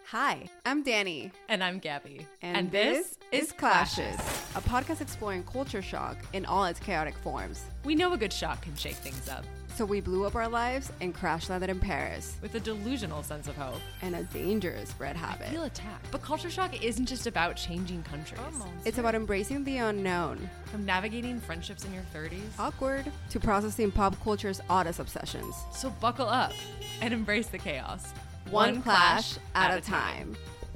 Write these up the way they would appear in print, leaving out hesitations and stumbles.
Hi, I'm Danny. And I'm Gabby. And this is Clashes, a podcast exploring culture shock in all its chaotic forms. We know a good shock can shake things up. So we blew up our lives and crash landed in Paris. With a delusional sense of hope. And a dangerous red habit. I feel attacked. But culture shock isn't just about changing countries. It's about embracing the unknown. From navigating friendships in your 30s. Awkward. To processing pop culture's oddest obsessions. So buckle up and embrace the chaos. One clash at a time.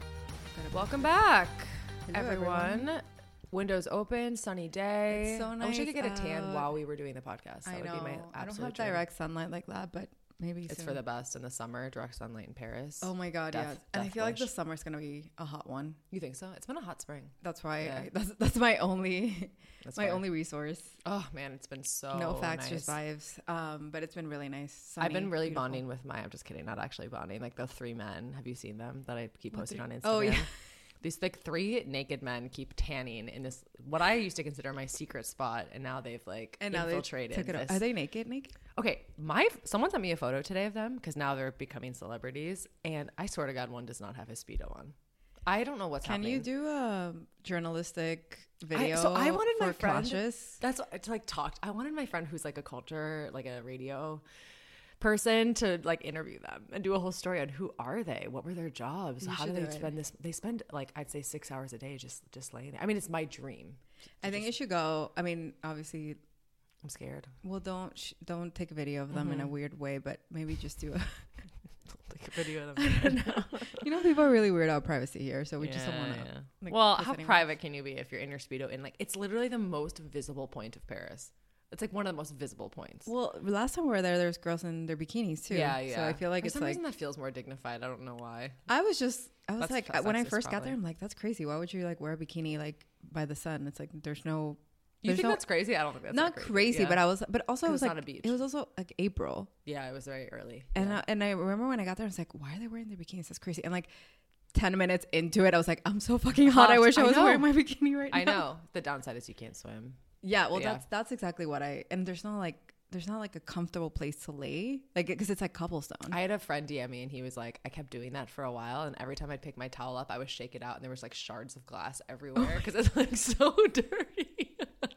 Welcome back, Hello, everyone. Windows open, sunny day. It's so I wish I nice could get a tan out. while we were doing the podcast. That I would know. be my I don't absolute have dream. direct sunlight like that, but maybe It's soon. for the best in the summer. Direct sunlight in Paris. Oh my god, Death- yeah. And I death feel like wish. the summer's gonna be a hot one. You think so? It's been a hot spring. That's why Yeah. that's my only That's my fair. only resource. Oh man, it's been so No facts, nice. just vibes. But it's been really nice. Sunny, I've been really beautiful. bonding with I'm just kidding, not actually bonding. Like the three men. Have you seen them that I keep posting on Instagram? Oh, yeah. These like three naked men keep tanning in this what I used to consider my secret spot, and now they've like infiltrated. Took it this. Are they naked? Naked? Okay, someone sent me a photo today of them because now they're becoming celebrities, and I swear to God, one does not have his Speedo on. I don't know what's Can happening. you do a journalistic video? So I wanted my for friend. Clashes? That's to like talk. I wanted my friend who's like a culture, like a radio person, to like interview them and do a whole story on who are they, what were their jobs, You how do should they do it. spend this. They spend like I'd say 6 hours a day just laying there. I mean, it's my dream. I think you should go. I mean, obviously, I'm scared. well, don't take a video of them in a weird way, but maybe just do a. Like a video of them. You know, people are really weird about privacy here, so we just don't want to. Yeah. like, Well, piss how anyone private can you be if you're in your Speedo? And like, it's literally the most visible point of Paris. It's like one of the most visible points. Well, last time we were there was girls in their bikinis too. Yeah, yeah. So I feel like For it's some like reason that feels more dignified. I don't know why. I was That's like, sexist, when I first got probably. there, I'm like, that's crazy. Why would you like wear a bikini like by the sun? It's like there's no. You there's think no, that's crazy? I don't think that's not that crazy, Yeah. but also it 'Cause was it's like not a beach. it was also like April, Yeah, it was very early. and yeah. I remember when I got there, I was like, why are they wearing their bikinis? That's crazy. And like 10 minutes into it, I was like, I'm so fucking hot. I Hot. wish I I was know. wearing my bikini right now. I know. The downside is you can't swim. Yeah, well, Yeah. that's exactly what and there's not like a comfortable place to lay, like because it's like cobblestone. I had a friend DM me and he was like, I kept doing that for a while, and every time I'd pick my towel up, I would shake it out, and there was like shards of glass everywhere because it's like so dirty.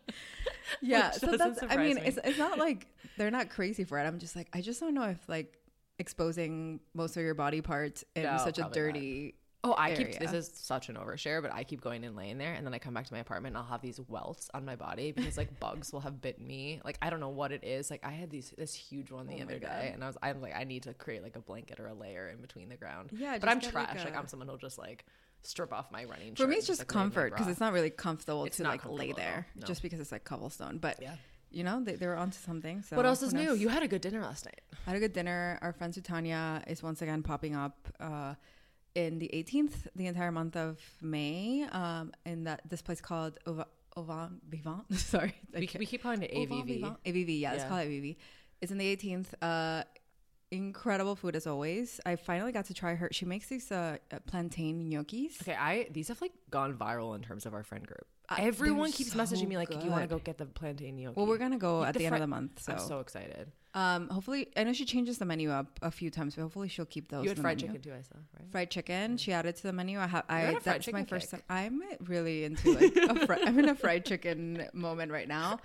Yeah, Which so doesn't that's. I mean, surprise me. it's not like they're not crazy for it. I'm just like, I just don't know if like exposing most of your body parts in No, such a probably not. dirty. Oh, area. this is such an overshare, but I keep going and laying there, and then I come back to my apartment and I'll have these welts on my body because like bugs will have bitten me. Like I don't know what it is. Like I had this huge one the Oh my other God. day, and I'm like, I need to create like a blanket or a layer in between the ground. Yeah, but just I'm get, trash. like, Like a- I'm someone who'll just like strip off my running. For shirt me, and it's just like, lay in my comfort because bra. it's not really comfortable It's to not like lay comfortable at there, all. No. just because it's like cobblestone. But Yeah. you know, they were onto something. So What else who is new? knows? You had a good dinner last night. I had a good dinner. Our friend Sutanya is once again popping up in the 18th, the entire month of May, in this place called Auvent Vivant. Sorry, We keep calling it Auvent AVV. Vivant. AVV, yeah, let's Yeah. call it AVV. It's in the 18th. Incredible food as always. I finally got to try her. She makes these plantain gnocchis. Okay, these have like gone viral in terms of our friend group. They're Everyone keeps so messaging me like, "Do you want to good. go get the plantain gnocchi?" Well, we're gonna go at the end of fri- the month. So, I'm so excited. hopefully, I know she changes the menu up a few times, but hopefully she'll keep those. You had in the fried menu. chicken too, I saw, right? Fried chicken. She added to the menu. You're on a fried That's my chicken first kick. time. I'm really into like I'm in a fried chicken moment right now.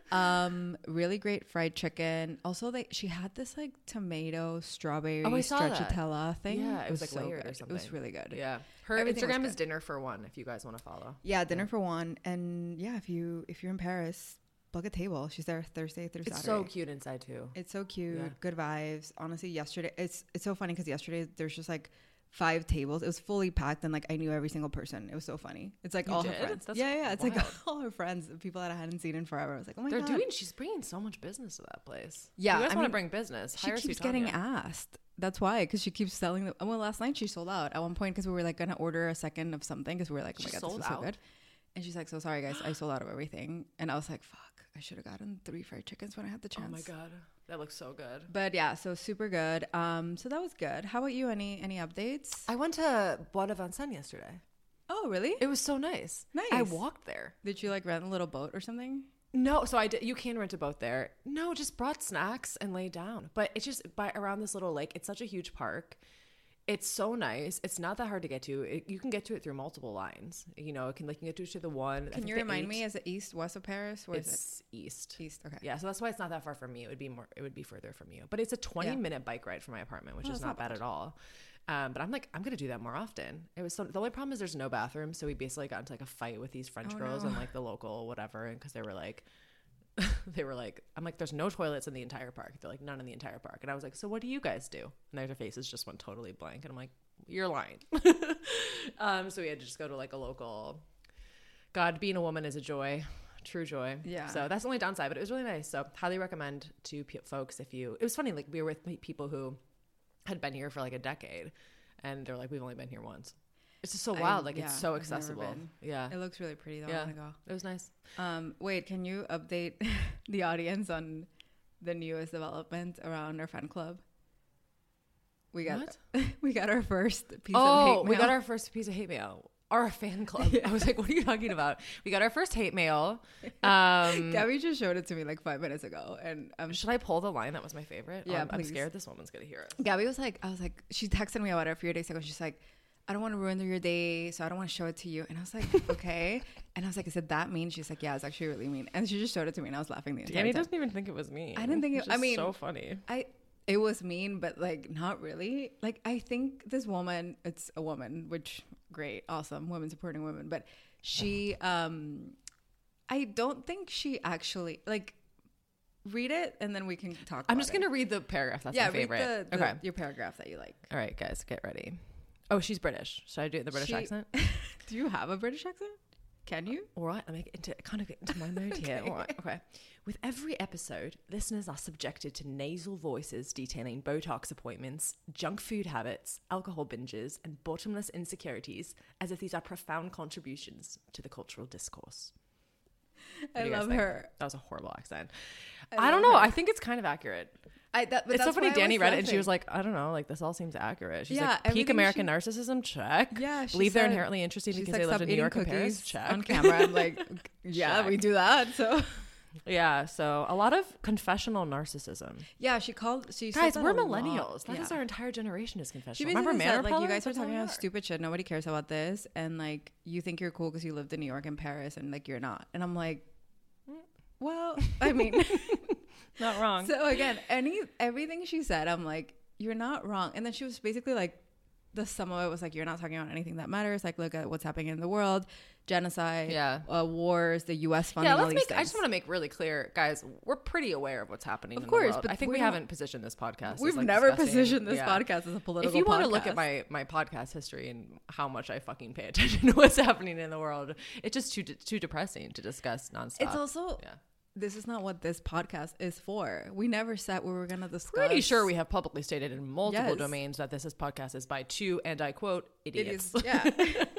Really great fried chicken. Also, she had this like tomato strawberry Oh, I saw that. stracciatella thing. Yeah, it was like so layered or good. something. It was really good. Yeah, her Everything was Instagram is good. dinner for one. If you guys want to follow. Yeah, dinner for one. And yeah, if you're in Paris, book a table. She's there Thursday through It's Saturday. so cute inside too. It's so cute. Yeah. Good vibes. Honestly, yesterday it's so funny because yesterday there's just like 5 tables. It was fully packed and like I knew every single person. It was so funny. It's like You all did? her friends. That's Yeah. It's like wild. all her friends, people that I hadn't seen in forever. I was like, oh my They're god. she's bringing so much business to that place. Yeah, you guys I want to mean, bring business. She Hire keeps Sutanya. getting asked. That's why, because she keeps selling them. Well, last night she sold out at one point because we were like gonna order a second of something because we were like, oh my She god, sold this was so out? good. And she's like, so sorry guys, I sold out of everything. And I was like, fuck, I should have gotten 3 fried chickens when I had the chance. Oh my god, that looks so good. But yeah, so super good. So that was good. How about you? Any updates? I went to Bois de Vincennes yesterday. Oh, really? It was so nice. Nice. I walked there. Did you like rent a little boat or something? No, so I did. You can rent a boat there. No, just brought snacks and laid down. But it's just around this little lake. It's such a huge park. It's so nice. It's not that hard to get to. You can get to it through multiple lines. You know, you can get to the one. Can you remind me, is it east, west of Paris? Where is it? It's east. East, okay. Yeah, so that's why it's not that far from me. It would be further from you. But it's a 20-minute bike ride from my apartment, which is not bad at all. But I'm like, I'm going to do that more often. The only problem is there's no bathroom. So we basically got into like a fight with these French girls and like the local whatever. And because they were like, I'm like, there's no toilets in the entire park. They're like, none in the entire park. And I was like, so what do you guys do? And their faces just went totally blank. And I'm like, you're lying. So we had to just go to like a local. God, being a woman is a joy. True joy. Yeah. So that's the only downside, but it was really nice. So highly recommend to folks it was funny, like we were with people who had been here for like a decade and they're like, we've only been here once. It's just so wild. It's so accessible. Yeah. It looks really pretty though. Yeah. I want to go. It was nice. Wait, can you update the audience on the newest development around our fan club? We got our first piece of hate mail. We got our first piece of hate mail. Our fan club. Yeah. I was like, what are you talking about? We got our first hate mail. Gabby just showed it to me like 5 minutes ago. And should I pull the line that was my favorite? Yeah, I'm scared this woman's going to hear it. Gabby was like, she texted me about it a few days ago. She's like, I don't want to ruin your day, so I don't want to show it to you. And I was like, okay. And I was like, is it that mean? She's like, yeah, it's actually really mean. And she just showed it to me and I was laughing the entire time. Danny doesn't even think it was mean. I didn't think it, I mean, so funny. It was mean, but like not really. Like I think this woman, it's a woman, which great, awesome, women supporting women, but she I don't think she actually like read it and then we can talk I'm just gonna read the paragraph. That's my favorite. Okay. Your paragraph that you like. All right, guys, get ready. Oh, she's British. Should I do the British accent? Do you have a British accent? Can you? All right, I'm kind of get into my mode here. All right, okay. With every episode, listeners are subjected to nasal voices detailing Botox appointments, junk food habits, alcohol binges, and bottomless insecurities, as if these are profound contributions to the cultural discourse. I love her. That was a horrible accent. I don't know. I think it's kind of accurate. It's so funny. Danny read it and she was like, I don't know, like this all seems accurate. She's like, peak American narcissism, check. Yeah, believe they're inherently interesting because they lived in New York and Paris, check. On camera, I'm like, yeah, we do that. So yeah, so a lot of confessional narcissism. Yeah, she guys, we're millennials. That is our entire generation is confessional. Remember said, like, you guys are talking about stupid shit. Nobody cares about this, and like you think you're cool because you lived in New York and Paris, and like you're not. And I'm like, well, I mean. Not wrong. So again, everything she said, I'm like, you're not wrong. And then she was basically like, the sum of it was like, you're not talking about anything that matters. Like, look at what's happening in the world, genocide, wars, the U.S. funding. Yeah, I just want to make really clear, guys, we're pretty aware of what's happening in the world. But I think we haven't positioned this podcast. We've never positioned this podcast as a political podcast. If you want to look at my podcast history and how much I fucking pay attention to what's happening in the world, it's just too depressing to discuss nonstop. It's also... Yeah. This is not what this podcast is for. We never said we were going to discuss. Pretty sure we have publicly stated in multiple domains that this podcast is by two, and I quote, idiots. Yeah.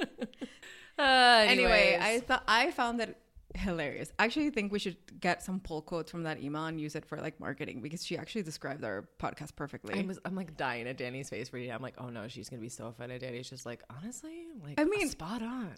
Anyway, I found that hilarious. I actually think we should get some pull quotes from that email and use it for like marketing because she actually described our podcast perfectly. I'm like dying at Danny's face reading. I'm like, oh no, she's gonna be so offended. Danny's just like, honestly, like, I mean, spot on.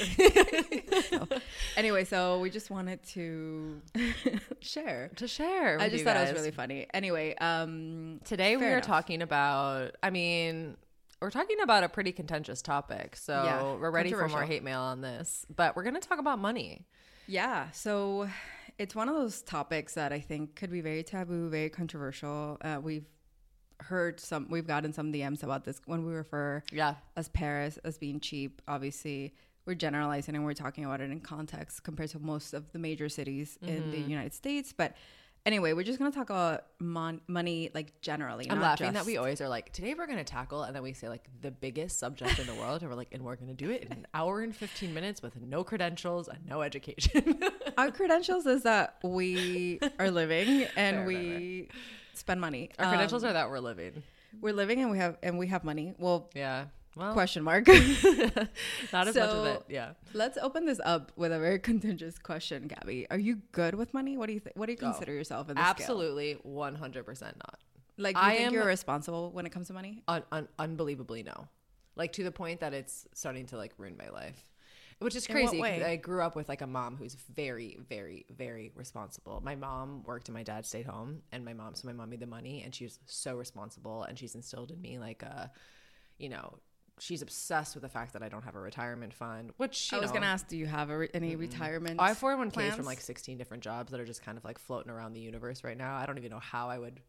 Anyway, so we just wanted to share. I just thought it was really funny. Anyway, today we are talking about. I mean. We're talking about a pretty contentious topic, so we're ready for more hate mail on this. But we're going to talk about money. Yeah, so it's one of those topics that I think could be very taboo, very controversial. We've gotten some DMs about this when we refer as Paris as being cheap. Obviously, we're generalizing and we're talking about it in context compared to most of the major cities in the United States. But anyway, we're just going to talk about money, like, generally. I'm laughing that we always are like, today we're going to tackle, and then we say, like, the biggest subject in the world, and we're like, and we're going to do it in an hour and 15 minutes with no credentials and no education. Our credentials is that we are living and we spend money. Our credentials are that we're living. We're living and we have money. Well, yeah. Well, question mark. Not as much of it. Yeah. Let's open this up with a very contentious question, Gabby. Are you good with money? What do you What do you consider yourself in this Absolutely, 100% not. Like, you think you're responsible when it comes to money? Unbelievably no. Like, to the point that it's starting to like ruin my life, which is crazy. I grew up with like a mom who's very, very, very responsible. My mom worked and my dad stayed home, and my mom made the money, and she was so responsible, and she's instilled in me like you know, she's obsessed with the fact that I don't have a retirement fund, which, I was going to ask, do you have any retirement I have 401ks plans? from like 16 different jobs that are just kind of like floating around the universe right now. I don't even know how I would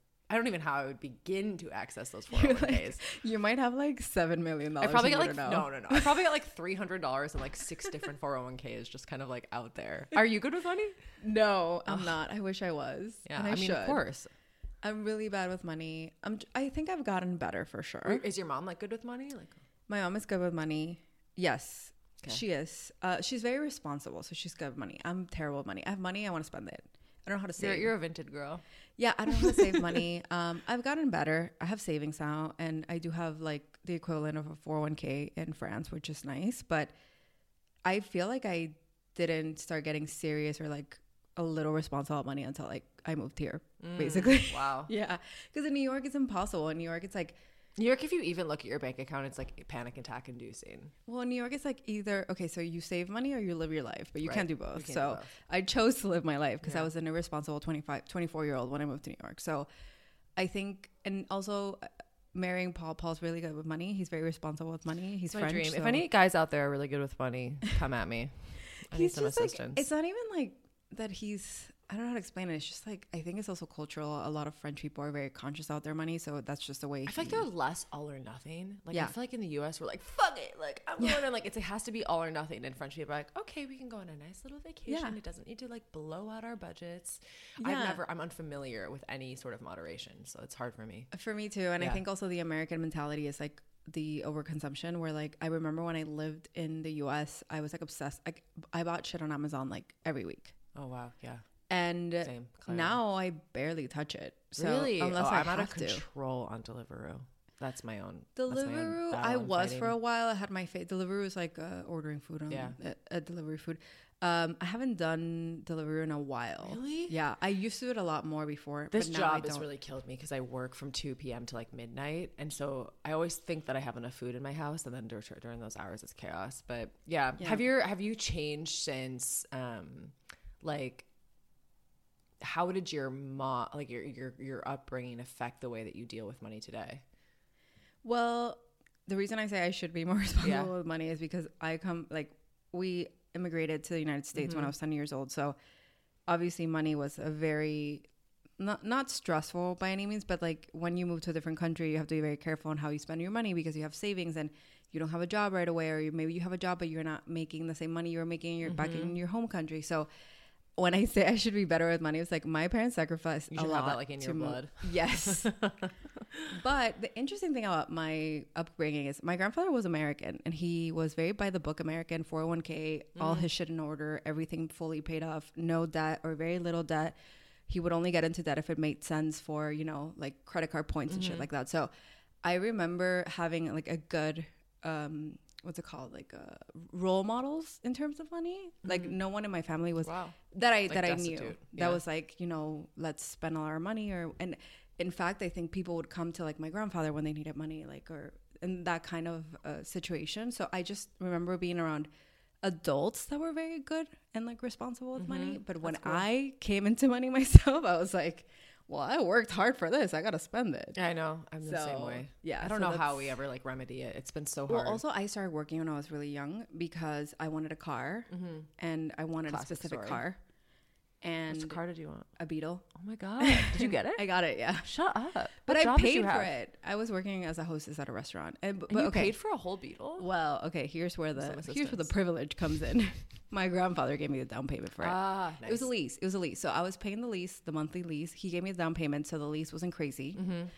begin to access those 401ks. You might have like $7 million. I probably got like, no. I probably got like $300 and like 6 different 401ks just kind of like out there. Are you good with money? No, I'm not. I wish I was. Yeah, I mean, of course. I'm really bad with money. I think I've gotten better for sure. Is your mom like good with money? Like, my mom is good with money. Yes, she is. She's very responsible, so she's good with money. I'm terrible with money. I have money, I want to spend it. I don't know how to save. You're a vintage girl. Yeah, I don't know how to save money. I've gotten better. I have savings now, and I do have like the equivalent of a 401k in France, which is nice. But I feel like I didn't start getting serious or like a little responsible about money until like I moved here, basically. Wow. Yeah, because in New York it's impossible. In New York it's like, New York, if you even look at your bank account, it's like panic attack inducing. Well, in New York, it's like either, okay, so you save money or you live your life, but you can't do both. So I chose to live my life because I was an irresponsible 24-year-old when I moved to New York. So I think, and also marrying Paul's really good with money. He's very responsible with money. He's French. Dream. So. If any guys out there are really good with money, come at me. I need some assistance. Like, it's not even like that he's, I don't know how to explain it. It's just like, I think it's also cultural. A lot of French people are very conscious about their money. So that's just the way. I feel like they're less all or nothing. Like, I feel like in the US, we're like, fuck it. Like, I'm going on, like, it has to be all or nothing. And French people are like, okay, we can go on a nice little vacation. Yeah. It doesn't need to like blow out our budgets. Yeah. I'm unfamiliar with any sort of moderation. So it's hard for me. For me too. And I think also the American mentality is like the overconsumption, where like, I remember when I lived in the US, I was like obsessed. Like, I bought shit on Amazon like every week. Oh, wow. Yeah. And now I barely touch it. So really? Unless I'm out of control on Deliveroo. That's my own. Deliveroo, I was for a while. I had my Deliveroo is like ordering food on delivery food. I haven't done Deliveroo in a while. Really? Yeah, I used to do it a lot more before. This job has really killed me because I work from 2 p.m. to like midnight, and so I always think that I have enough food in my house, and then during those hours it's chaos. But yeah. Have you changed since like? How did your mom, like your upbringing, affect the way that you deal with money today? Well, the reason I say I should be more responsible with money is because we immigrated to the United States when I was 10 years old. So obviously money was a very, not stressful by any means, but like when you move to a different country, you have to be very careful on how you spend your money because you have savings and you don't have a job right away, or maybe you have a job, but you're not making the same money you were making back in your home country. So when I say I should be better with money, it's like my parents sacrificed a lot. You should have that like in your blood. Yes. But the interesting thing about my upbringing is my grandfather was American, and he was very by the book American, 401k, all his shit in order, everything fully paid off, no debt or very little debt. He would only get into debt if it made sense for, you know, like credit card points and shit like that. So I remember having like a good, what's it called? Like role models in terms of money. Like no one in my family was that I knew that was like, you know, let's spend all our money and in fact, I think people would come to like my grandfather when they needed money, like, or in that kind of situation. So I just remember being around adults that were very good and like responsible with money. But when I came into money myself, I was like, well, I worked hard for this. I got to spend it. I know. I'm the same way. Yeah. I don't know how we ever like remedy it. It's been so hard. Well, also I started working when I was really young because I wanted a car and I wanted a specific car. And which car did you want? A Beetle. Oh my God. Did you get it? I got it, yeah. Shut up. But I paid for it. I was working as a hostess at a restaurant. And you paid for a whole Beetle? Well, okay, here's where the privilege comes in. My grandfather gave me the down payment for it. Ah, nice. It was a lease. So I was paying the monthly lease. He gave me the down payment, so the lease wasn't crazy.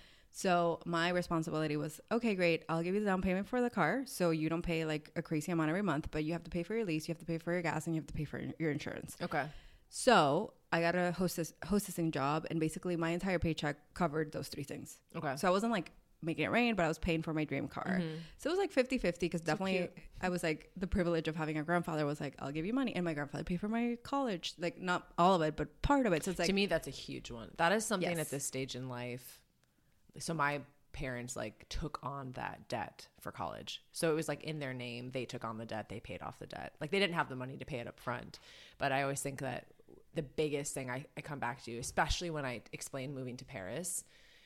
So my responsibility was, okay, great, I'll give you the down payment for the car, so you don't pay like a crazy amount every month, but you have to pay for your lease, you have to pay for your gas, and you have to pay for your insurance. Okay. So I got a hostessing job, and basically my entire paycheck covered those 3 things. Okay. So I wasn't like making it rain, but I was paying for my dream car. So it was like 50-50 because definitely I was like, the privilege of having a grandfather was like, I'll give you money. And my grandfather paid for my college, like not all of it, but part of it. So it's like, to me, that's a huge one. That is something at this stage in life. So my parents like took on that debt for college. So it was like in their name, they took on the debt, they paid off the debt. Like they didn't have the money to pay it up front. But I always think that the biggest thing I come back to, especially when I explain moving to Paris,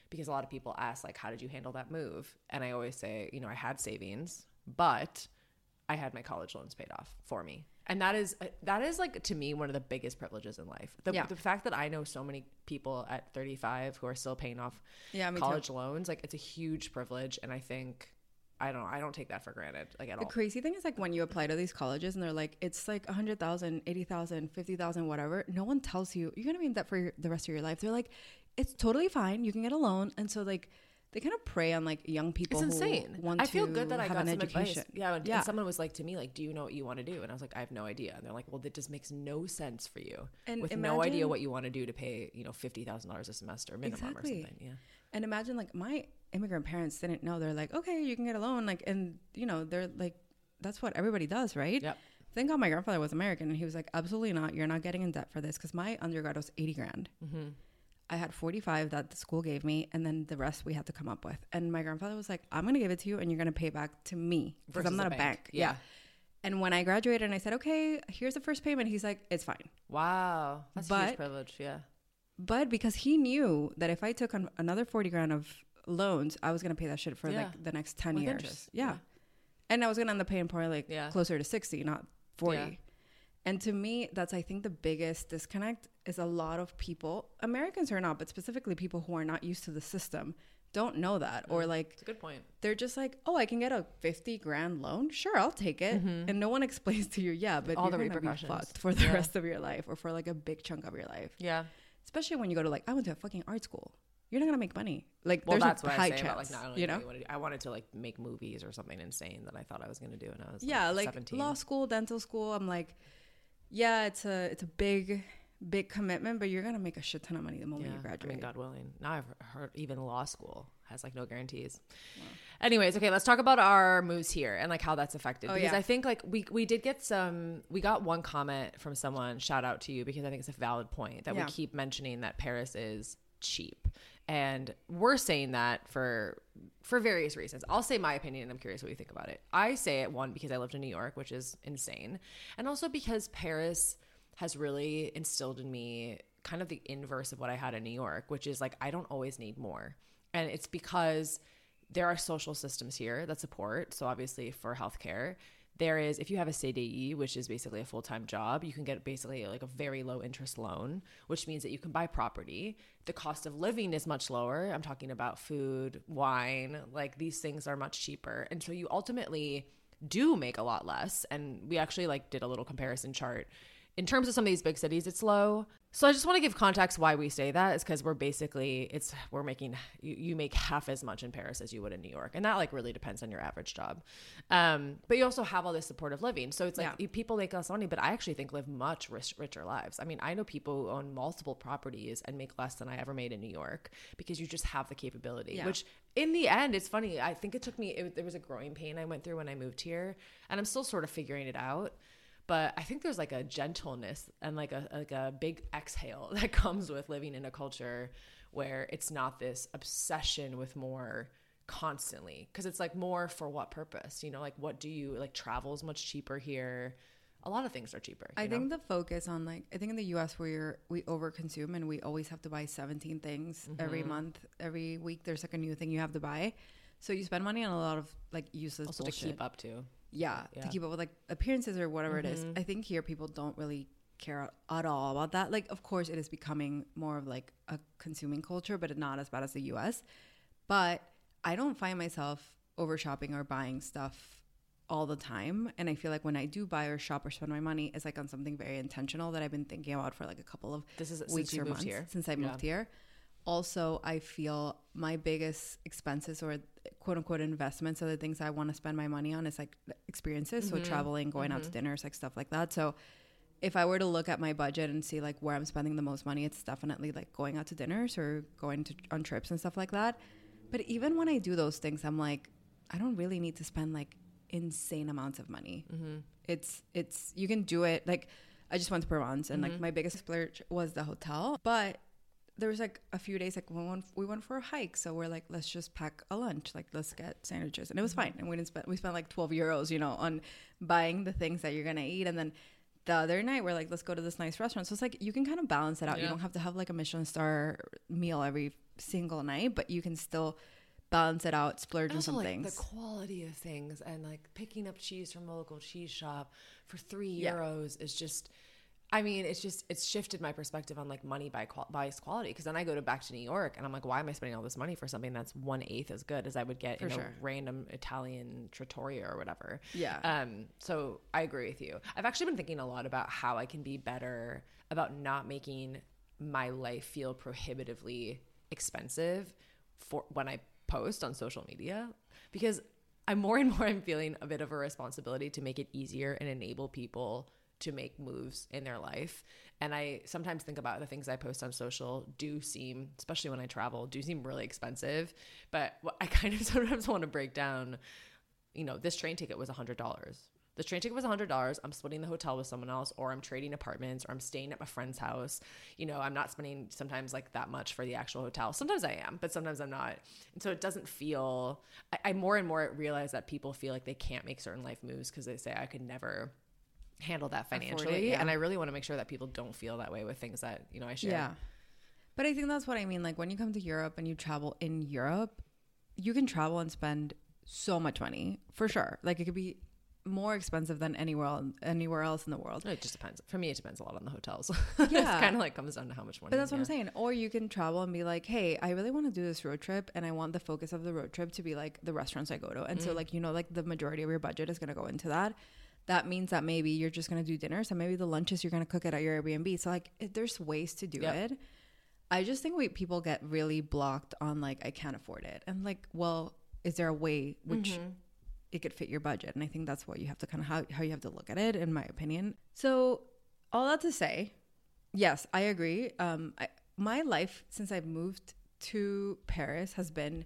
because a lot of people ask, like, how did you handle that move? And I always say, you know, I had savings, but I had my college loans paid off for me. And that is like, to me, one of the biggest privileges in life. The fact that I know so many people at 35 who are still paying off college loans, like, it's a huge privilege. And I think, I don't take that for granted, like, at all. The crazy thing is, like, when you apply to these colleges and they're like, it's like 100,000, 80,000, 50,000, whatever. No one tells you you're going to be in debt for the rest of your life. They're like, it's totally fine. You can get a loan. And so, like, they kind of prey on, like, young people. It's insane. I feel good that I got some education. Advice. Yeah. And someone was like to me, like, do you know what you want to do? And I was like, I have no idea. And they're like, well, that just makes no sense for you. And with no idea what you want to do to pay, you know, $50,000 a semester minimum or something. Yeah. And imagine, like, my immigrant parents didn't know. They're like, okay, you can get a loan. Like, and, you know, they're like, that's what everybody does, right? Yep. Thank God my grandfather was American. And he was like, absolutely not. You're not getting in debt for this. Because my undergrad was $80,000. Mm-hmm. I had 45 that the school gave me, and then the rest we had to come up with. And my grandfather was like, I'm going to give it to you, and you're going to pay it back to me because I'm not a bank. Yeah. And when I graduated and I said, okay, here's the first payment, he's like, it's fine. Wow. That's a huge privilege. Yeah. But because he knew that if I took on another 40 grand of loans, I was going to pay that shit for like the next 10 years. Interest. Yeah. And I was going to end up paying probably like closer to 60, not 40. Yeah. And to me, that's, I think, the biggest disconnect is a lot of people, Americans or not, but specifically people who are not used to the system, don't know that. Or like, it's a good point. They're just like, oh, I can get a 50 grand loan. Sure, I'll take it. Mm-hmm. And no one explains to you, but all you're the repercussions be fucked for the rest of your life, or for like a big chunk of your life. Yeah. Especially when you go to, like, I went to a fucking art school. You're not going to make money. Like, well, there's that's a what high I say chance, about, like, not only I wanted to, like, make movies or something insane that I thought I was going to do when I was like 17. Law school, dental school. I'm like, yeah, it's a big commitment, but you're going to make a shit ton of money the moment you graduate. I mean, God willing. Now I've heard even law school has, like, no guarantees. Wow. Anyways, okay, let's talk about our moves here and, like, how that's affected. Because I think, like, we did get we got one comment from someone, shout out to you, because I think it's a valid point that we keep mentioning that Paris is cheap. And we're saying that for various reasons. I'll say my opinion, and I'm curious what you think about it. I say it, one, because I lived in New York, which is insane. And also because Paris has really instilled in me kind of the inverse of what I had in New York, which is, like, I don't always need more. And it's because there are social systems here that support. So obviously for healthcare, there is, if you have a CDI, which is basically a full-time job, you can get basically like a very low interest loan, which means that you can buy property. The cost of living is much lower. I'm talking about food, wine, like these things are much cheaper. And so you ultimately do make a lot less. And we actually like did a little comparison chart. In terms of some of these big cities, it's low. So I just want to give context why we say that is because we're basically, we're making, you make half as much in Paris as you would in New York. And that like really depends on your average job. But you also have all this supportive living. So it's like people make less money, but I actually think live much richer lives. I mean, I know people who own multiple properties and make less than I ever made in New York because you just have the capability, which in the end, it's funny. I think it took me, there was a growing pain I went through when I moved here and I'm still sort of figuring it out. But I think there's like a gentleness and like a big exhale that comes with living in a culture where it's not this obsession with more constantly. Because it's like more for what purpose? You know, like what do you, like travel's much cheaper here. A lot of things are cheaper. I think the focus on like, I think in the US where we overconsume and we always have to buy 17 things every month, every week, there's like a new thing you have to buy. So you spend money on a lot of like useless also bullshit. To keep up to. Yeah, to keep up with like appearances or whatever it is. I think here people don't really care at all about that. Like, of course, it is becoming more of like a consuming culture, but not as bad as the US. But I don't find myself over shopping or buying stuff all the time. And I feel like when I do buy or shop or spend my money, it's like on something very intentional that I've been thinking about for like a couple of weeks or months since I moved here. Also, I feel my biggest expenses or quote unquote investments are the things I want to spend my money on is like experiences. So traveling, going out to dinners, like stuff like that. So if I were to look at my budget and see like where I'm spending the most money, it's definitely like going out to dinners or going on trips and stuff like that. But even when I do those things, I'm like, I don't really need to spend like insane amounts of money. It's you can do it. Like I just went to Provence and like my biggest splurge was the hotel, but there was like a few days like we went for a hike, so we're like, let's just pack a lunch, like let's get sandwiches, and it was fine. And we spent like 12 euros, you know, on buying the things that you're gonna eat. And then the other night we're like, let's go to this nice restaurant. So it's like you can kind of balance it out. You don't have to have like a Michelin star meal every single night, but you can still balance it out, splurge on some like things. The quality of things and like picking up cheese from a local cheese shop for €3 is just, I mean, it's shifted my perspective on like money by quality. Because then I go back to New York and I'm like, why am I spending all this money for something that's 1/8 as good as I would get in a random Italian trattoria or whatever? Yeah. So I agree with you. I've actually been thinking a lot about how I can be better about not making my life feel prohibitively expensive for when I post on social media, because I'm feeling a bit of a responsibility to make it easier and enable people to make moves in their life. And I sometimes think about the things I post on social do seem, especially when I travel, do seem really expensive. But I kind of sometimes want to break down, you know, this train ticket was $100. This train ticket was $100. I'm splitting the hotel with someone else, or I'm trading apartments, or I'm staying at my friend's house. You know, I'm not spending sometimes like that much for the actual hotel. Sometimes I am, but sometimes I'm not. And so it doesn't feel, I more and more realize that people feel like they can't make certain life moves because they say I could never handle that financially. And I really want to make sure that people don't feel that way with things that, you know, I share. Yeah. But I think that's what I mean. Like when you come to Europe and you travel in Europe, you can travel and spend so much money for sure. Like it could be more expensive than anywhere else in the world. It just depends. For me, it depends a lot on the hotels. Yeah. It's kind of like comes down to how much money. But that's what I'm saying. Or you can travel and be like, hey, I really want to do this road trip and I want the focus of the road trip to be like the restaurants I go to. And so like, you know, like the majority of your budget is going to go into that. That means that maybe you're just going to do dinner. So maybe the lunches you're going to cook it at your Airbnb. So like there's ways to do it. I just think people get really blocked on like, I can't afford it. And like, well, is there a way which it could fit your budget? And I think that's what you have to kind of how you have to look at it, in my opinion. So all that to say, yes, I agree. My life since I've moved to Paris has been,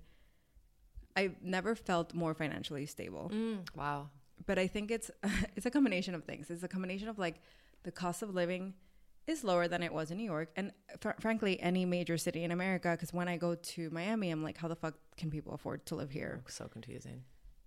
I've never felt more financially stable. Wow. But I think it's a combination of things. It's a combination of like the cost of living is lower than it was in New York, and frankly any major city in America, because when I go to Miami I'm like, how the fuck can people afford to live here? So confusing.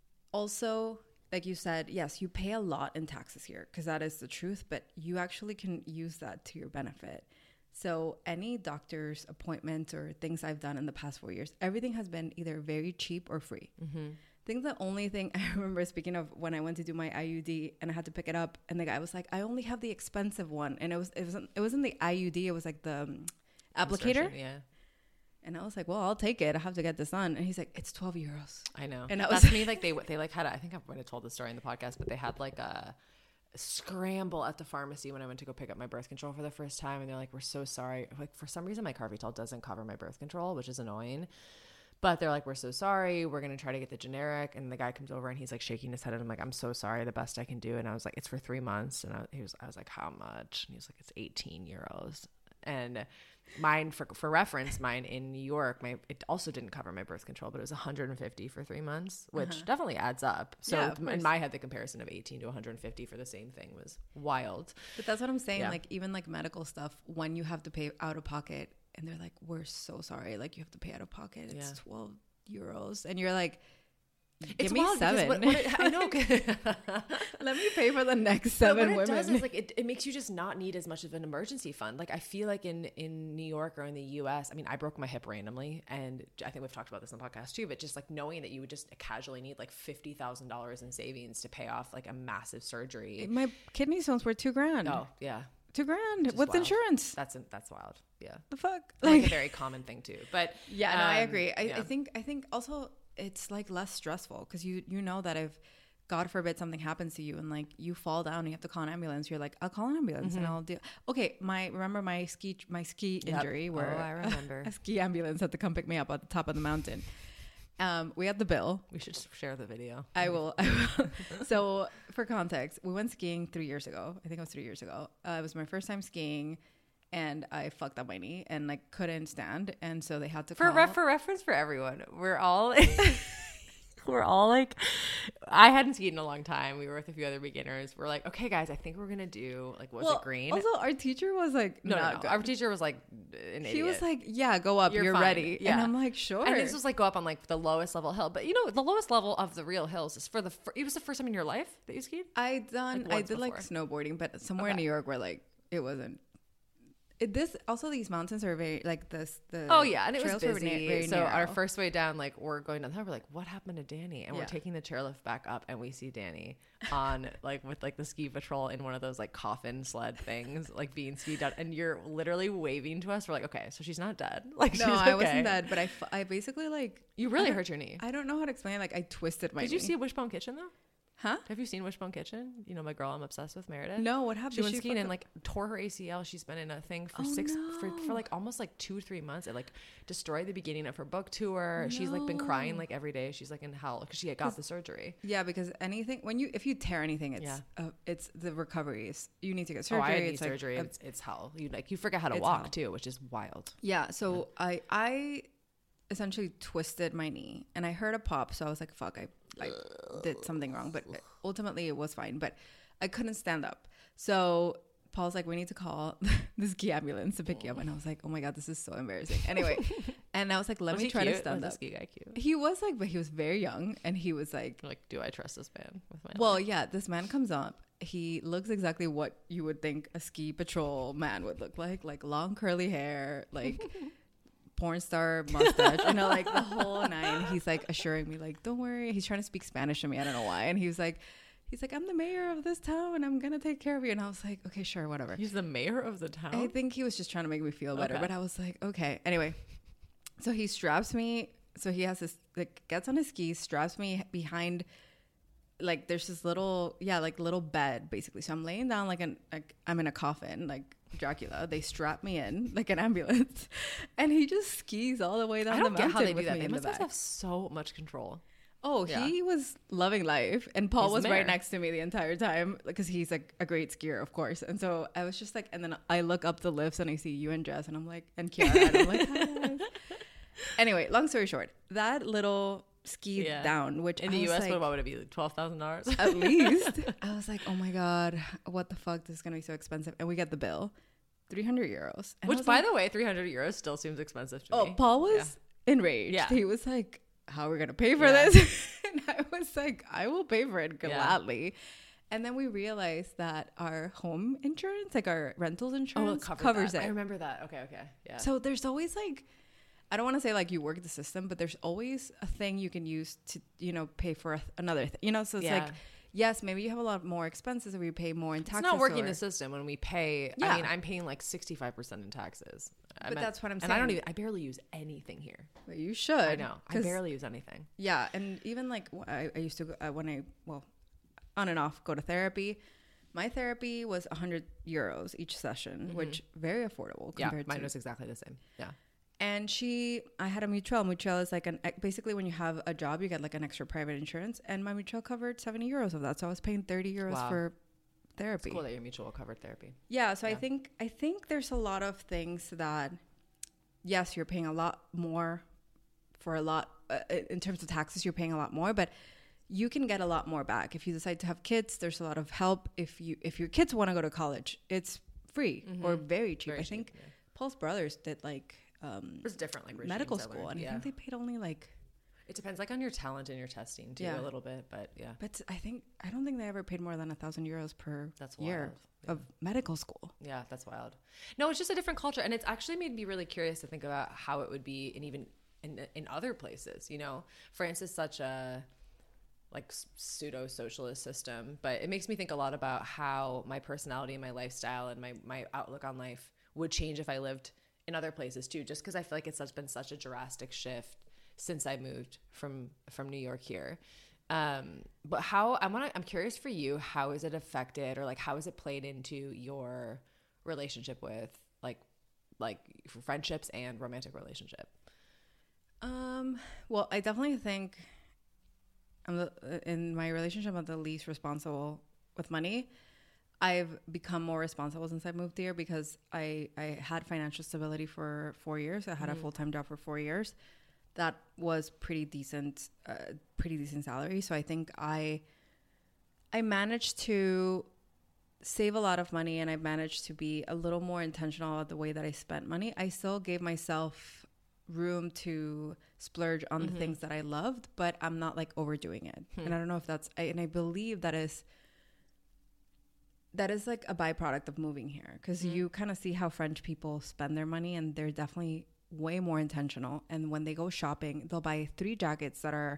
Also, like you said, yes, you pay a lot in taxes here because that is the truth, but you actually can use that to your benefit. So any doctor's appointments or things I've done in the past 4 years, everything has been either very cheap or free. I think the only thing I remember, speaking of when I went to do my IUD and I had to pick it up, and the guy was like, I only have the expensive one. And it wasn't the IUD, it was like the applicator. Yeah. And I was like, well, I'll take it. I have to get this done. And he's like, it's €12. I know. And that's me. Like they like had, I think I might have told the story in the podcast, but they had like a scramble at the pharmacy when I went to go pick up my birth control for the first time. And they're like, we're so sorry. Like for some reason, my Carvital doesn't cover my birth control, which is annoying. But they're like, we're so sorry. We're going to try to get the generic. And the guy comes over and he's like shaking his head. And I'm like, I'm so sorry. The best I can do. And I was like, it's for 3 months. And I was like, how much? And he was like, it's €18. And mine, for reference, mine in New York, it also didn't cover my birth control, but it was $150 for 3 months, which definitely adds up. So yeah, in my head, the comparison of 18 to 150 for the same thing was wild. But that's what I'm saying. Yeah. Like even like medical stuff, when you have to pay out of pocket, and they're like, we're so sorry, like you have to pay out of pocket, it's €12, and you're like, give me 7. I know. Let me pay for the next 7 women. What it does is like it makes you just not need as much of an emergency fund. Like I feel like in New York or in the US, I mean, I broke my hip randomly, and I think we've talked about this on the podcast too, but just like knowing that you would just casually need like $50,000 in savings to pay off like a massive surgery. My kidney stones were $2,000. Oh yeah. $2,000 with wild. Insurance. That's wild. Yeah. The fuck? Like a very common thing too. But yeah, no, I agree. I think also it's like less stressful because you know that if God forbid something happens to you and like you fall down and you have to call an ambulance, you're like, I'll call an ambulance and I'll do. Okay, remember my ski injury where I remember a ski ambulance had to come pick me up at the top of the mountain. We had the bill. We should share the video. I will. So for context, we went skiing 3 years ago. I think it was 3 years ago. It was my first time skiing, and I fucked up my knee and like couldn't stand, and so they had to for reference for everyone. We're all like, I hadn't skied in a long time. We were with a few other beginners. We're like, okay, guys, I think we're gonna do like, was it green? Also, our teacher was like, no. Our teacher was like an idiot. He was like, yeah, go up. You're ready. Yeah. And I'm like, sure. And this was like go up on like the lowest level hill. But you know, the lowest level of the real hills is it was the first time in your life that you skied? I did like snowboarding, but somewhere in New York where like it wasn't These mountains are very like this. Oh yeah, and it was busy. Very so narrow. Our first way down, like we're going down there, we're like, what happened to Danny? And we're taking the chairlift back up, and we see Danny on like with like the ski patrol in one of those like coffin sled things, like being skied down, and you're literally waving to us. We're like, okay, so she's not dead. Like no, she's okay. I wasn't dead, but I basically like you really hurt your knee. I don't know how to explain. Like I twisted my. Did you see Wishbone Kitchen though? Huh? Have you seen Wishbone Kitchen? You know my girl I'm obsessed with, Meredith. No, what happened? She went skiing and like tore her ACL. She's been in a thing for for like almost like 2-3 months. It like destroyed the beginning of her book tour. No. She's like been crying like every day. She's like in hell because she got the surgery. Yeah, because anything if you tear anything, it's the recoveries. You need to get surgery. Oh, I need surgery. It's hell. You forget how to walk too, which is wild. Yeah. So I essentially twisted my knee and I heard a pop. So I was like, fuck, I did something wrong, but ultimately it was fine, but I couldn't stand up. So Paul's like, we need to call the ski ambulance to pick you up. And I was like, oh my God, this is so embarrassing. Anyway. And I was like, let me try to stand up. Was the ski guy cute? He was like, but he was very young. And he was like, do I trust this man with my life? Yeah, this man comes up. He looks exactly what you would think a ski patrol man would look like long curly hair, like porn star mustache, like the whole nine. He's like assuring me like, don't worry. He's trying to speak Spanish to me. I don't know why. And he's like, I'm the mayor of this town. I'm going to take care of you. And I was like, okay, sure, whatever. He's the mayor of the town? I think he was just trying to make me feel better. But I was like, okay. Anyway, so he straps me. So he has this, like, gets on his skis, straps me behind, like, there's this little bed, basically. So I'm laying down like I'm in a coffin, like Dracula. They strap me in like an ambulance. And he just skis all the way down the mountain. I don't get how they do that. They must have so much control. Oh, yeah. He was loving life. And Paul was right next to me the entire time because he's like a great skier, of course. And so I was just like, and then I look up the lifts and I see you and Jess and I'm like, and Kiara. And I'm like, hi guys. Anyway, long story short, that little ski down, which in the US, like, what would it be? Like $12,000 at least. I was like, oh my God, what the fuck? This is going to be so expensive. And we get the bill, 300 euros. And which, by the way, 300 euros still seems expensive to me. Oh, Paul was enraged. Yeah. He was like, how are we going to pay for this? And I was like, I will pay for it gladly. Yeah. And then we realized that our home insurance, like our rentals insurance, covers it. I remember that. Okay. Yeah. So there's always like, I don't want to say like you work the system, but there's always a thing you can use to, pay for another thing, so it's like, yes, maybe you have a lot more expenses or we pay more in taxes. It's not working the system when we pay. Yeah. I mean, I'm paying like 65% in taxes. But that's what I'm saying. And I barely use anything here. But you should. I know. I barely use anything. Yeah. And even like I used to, on and off, go to therapy. My therapy was 100 euros each session, which very affordable compared to. Mine was exactly the same. Yeah. And I had a mutual. Mutual is like basically when you have a job, you get like an extra private insurance. And my mutual covered 70 euros of that. So I was paying 30 euros for therapy. It's cool that your mutual covered therapy. Yeah. So I think there's a lot of things that, yes, you're paying a lot more for a lot in terms of taxes. You're paying a lot more, but you can get a lot more back. If you decide to have kids, there's a lot of help. If your kids want to go to college, it's free or very cheap. I think Paul's brothers did like, it was different, like medical school, and I think they paid only like. It depends, like on your talent and your testing too, a little bit, but yeah. But I don't think they ever paid more than 1,000 euros per year of medical school. Yeah, that's wild. No, it's just a different culture, and it's actually made me really curious to think about how it would be, and even in other places. France is such a like pseudo socialist system, but it makes me think a lot about how my personality and my lifestyle and my outlook on life would change if I lived in other places too, just because I feel like it's been such a drastic shift since I moved from New York here. But I'm curious for you, how is it affected, or like how has it played into your relationship with like friendships and romantic relationship? Well, I definitely think in my relationship, I'm the least responsible with money. I've become more responsible since I moved here because I had financial stability for 4 years. I had a full-time job for 4 years. That was pretty decent salary. So I think I managed to save a lot of money, and I managed to be a little more intentional about the way that I spent money. I still gave myself room to splurge on the things that I loved, but I'm not like overdoing it. And I don't know if that's, and I believe that is that is like a byproduct of moving here, because you kind of see how French people spend their money, and they're definitely way more intentional. And when they go shopping, they'll buy 3 jackets that are,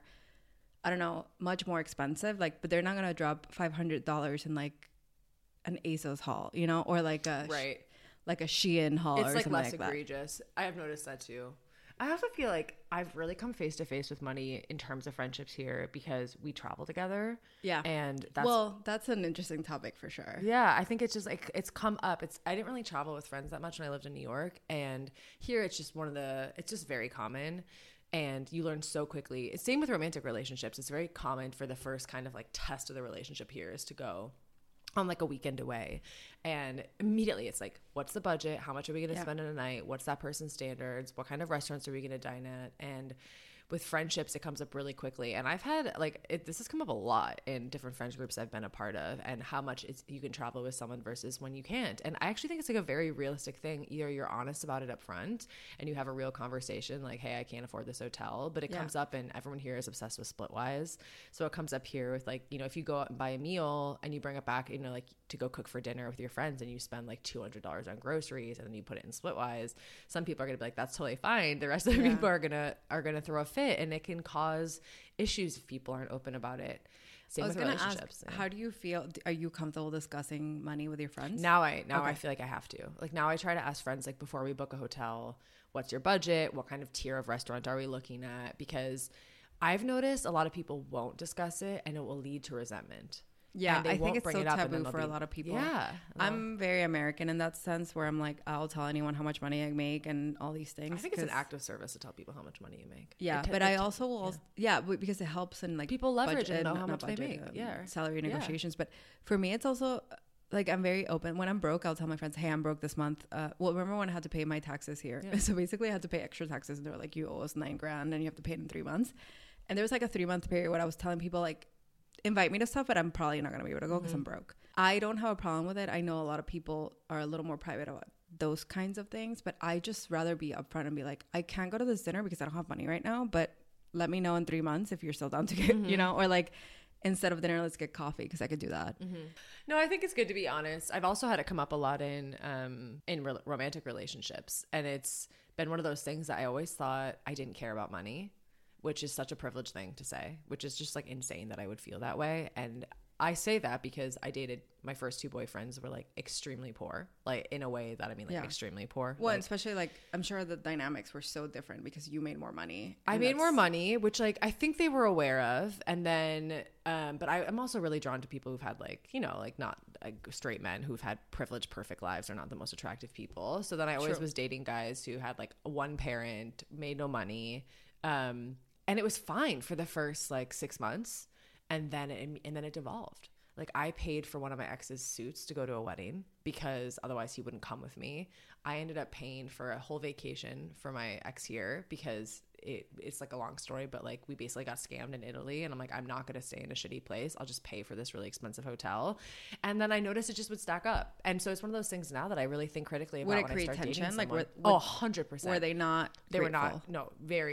I don't know, much more expensive, like, but they're not gonna drop $500 in like an ASOS haul, you know, or like a like a Shein haul. It's or like something less like egregious. I have noticed that too. I also feel like I've really come face to face with money in terms of friendships here because we travel together. Yeah. And that's an interesting topic for sure. Yeah. I think it's just like, it's come up. I didn't really travel with friends that much when I lived in New York. And here it's just it's just very common. And you learn so quickly. It's same with romantic relationships. It's very common for the first kind of like test of the relationship here is to go on like a weekend away, and immediately it's like, what's the budget? How much are we going to spend in a night? What's that person's standards? What kind of restaurants are we going to dine at? And with friendships, it comes up really quickly. And I've had this has come up a lot in different friends groups I've been a part of, and how much you can travel with someone versus when you can't. And I actually think it's like a very realistic thing. Either you're honest about it up front and you have a real conversation like, hey, I can't afford this hotel, but it comes up, and everyone here is obsessed with Splitwise. So it comes up here with like, you know, if you go out and buy a meal and you bring it back, you know, like to go cook for dinner with your friends, and you spend like $200 on groceries, and then you put it in Splitwise, some people are gonna be like, that's totally fine. The rest of the people are gonna throw a fit, and it can cause issues if people aren't open about it. Same with relationships. How do you feel? Are you comfortable discussing money with your friends? Now I feel like I have to. Like now I try to ask friends, like before we book a hotel, what's your budget? What kind of tier of restaurant are we looking at? Because I've noticed a lot of people won't discuss it, and it will lead to resentment. Yeah, I think it's so taboo for a lot of people. Yeah. I'm very American in that sense, where I'm like, I'll tell anyone how much money I make and all these things. I think it's an act of service to tell people how much money you make. Yeah, but I also will, because it helps in like people leverage and know how much they make. Salary negotiations. But for me, it's also like, I'm very open. When I'm broke, I'll tell my friends, hey, I'm broke this month. Well, remember when I had to pay my taxes here? Yeah. So basically I had to pay extra taxes, and they were like, you owe us $9,000 and you have to pay it in 3 months. And there was like a 3-month period where I was telling people like, invite me to stuff, but I'm probably not going to be able to go because I'm broke. I don't have a problem with it. I know a lot of people are a little more private about those kinds of things, but I just rather be upfront and be like, I can't go to this dinner because I don't have money right now, but let me know in 3 months if you're still down to get, you know, or like, instead of dinner, let's get coffee, because I could do that. No, I think it's good to be honest. I've also had it come up a lot in romantic relationships, and it's been one of those things that I always thought I didn't care about money, which is such a privileged thing to say, which is just like insane that I would feel that way. And I say that because I dated my first 2 boyfriends were like extremely poor, like in a way that I mean like extremely poor. Well, like, especially like I'm sure the dynamics were so different because you made more money. I made more money, which like I think they were aware of. And then, but I'm also really drawn to people who've had like, you know, like not like straight men who've had privileged, perfect lives. Are not the most attractive people. So then I always was dating guys who had like one parent, made no money. And it was fine for the first like 6 months. And then it devolved. Like I paid for one of my ex's suits to go to a wedding because otherwise he wouldn't come with me. I ended up paying for a whole vacation for my ex here because it's like a long story, but like we basically got scammed in Italy, and I'm like, I'm not going to stay in a shitty place. I'll just pay for this really expensive hotel. And then I noticed it just would stack up. And so it's one of those things now that I really think critically about when I start dating someone. Like 100%. Were they not They were not, no,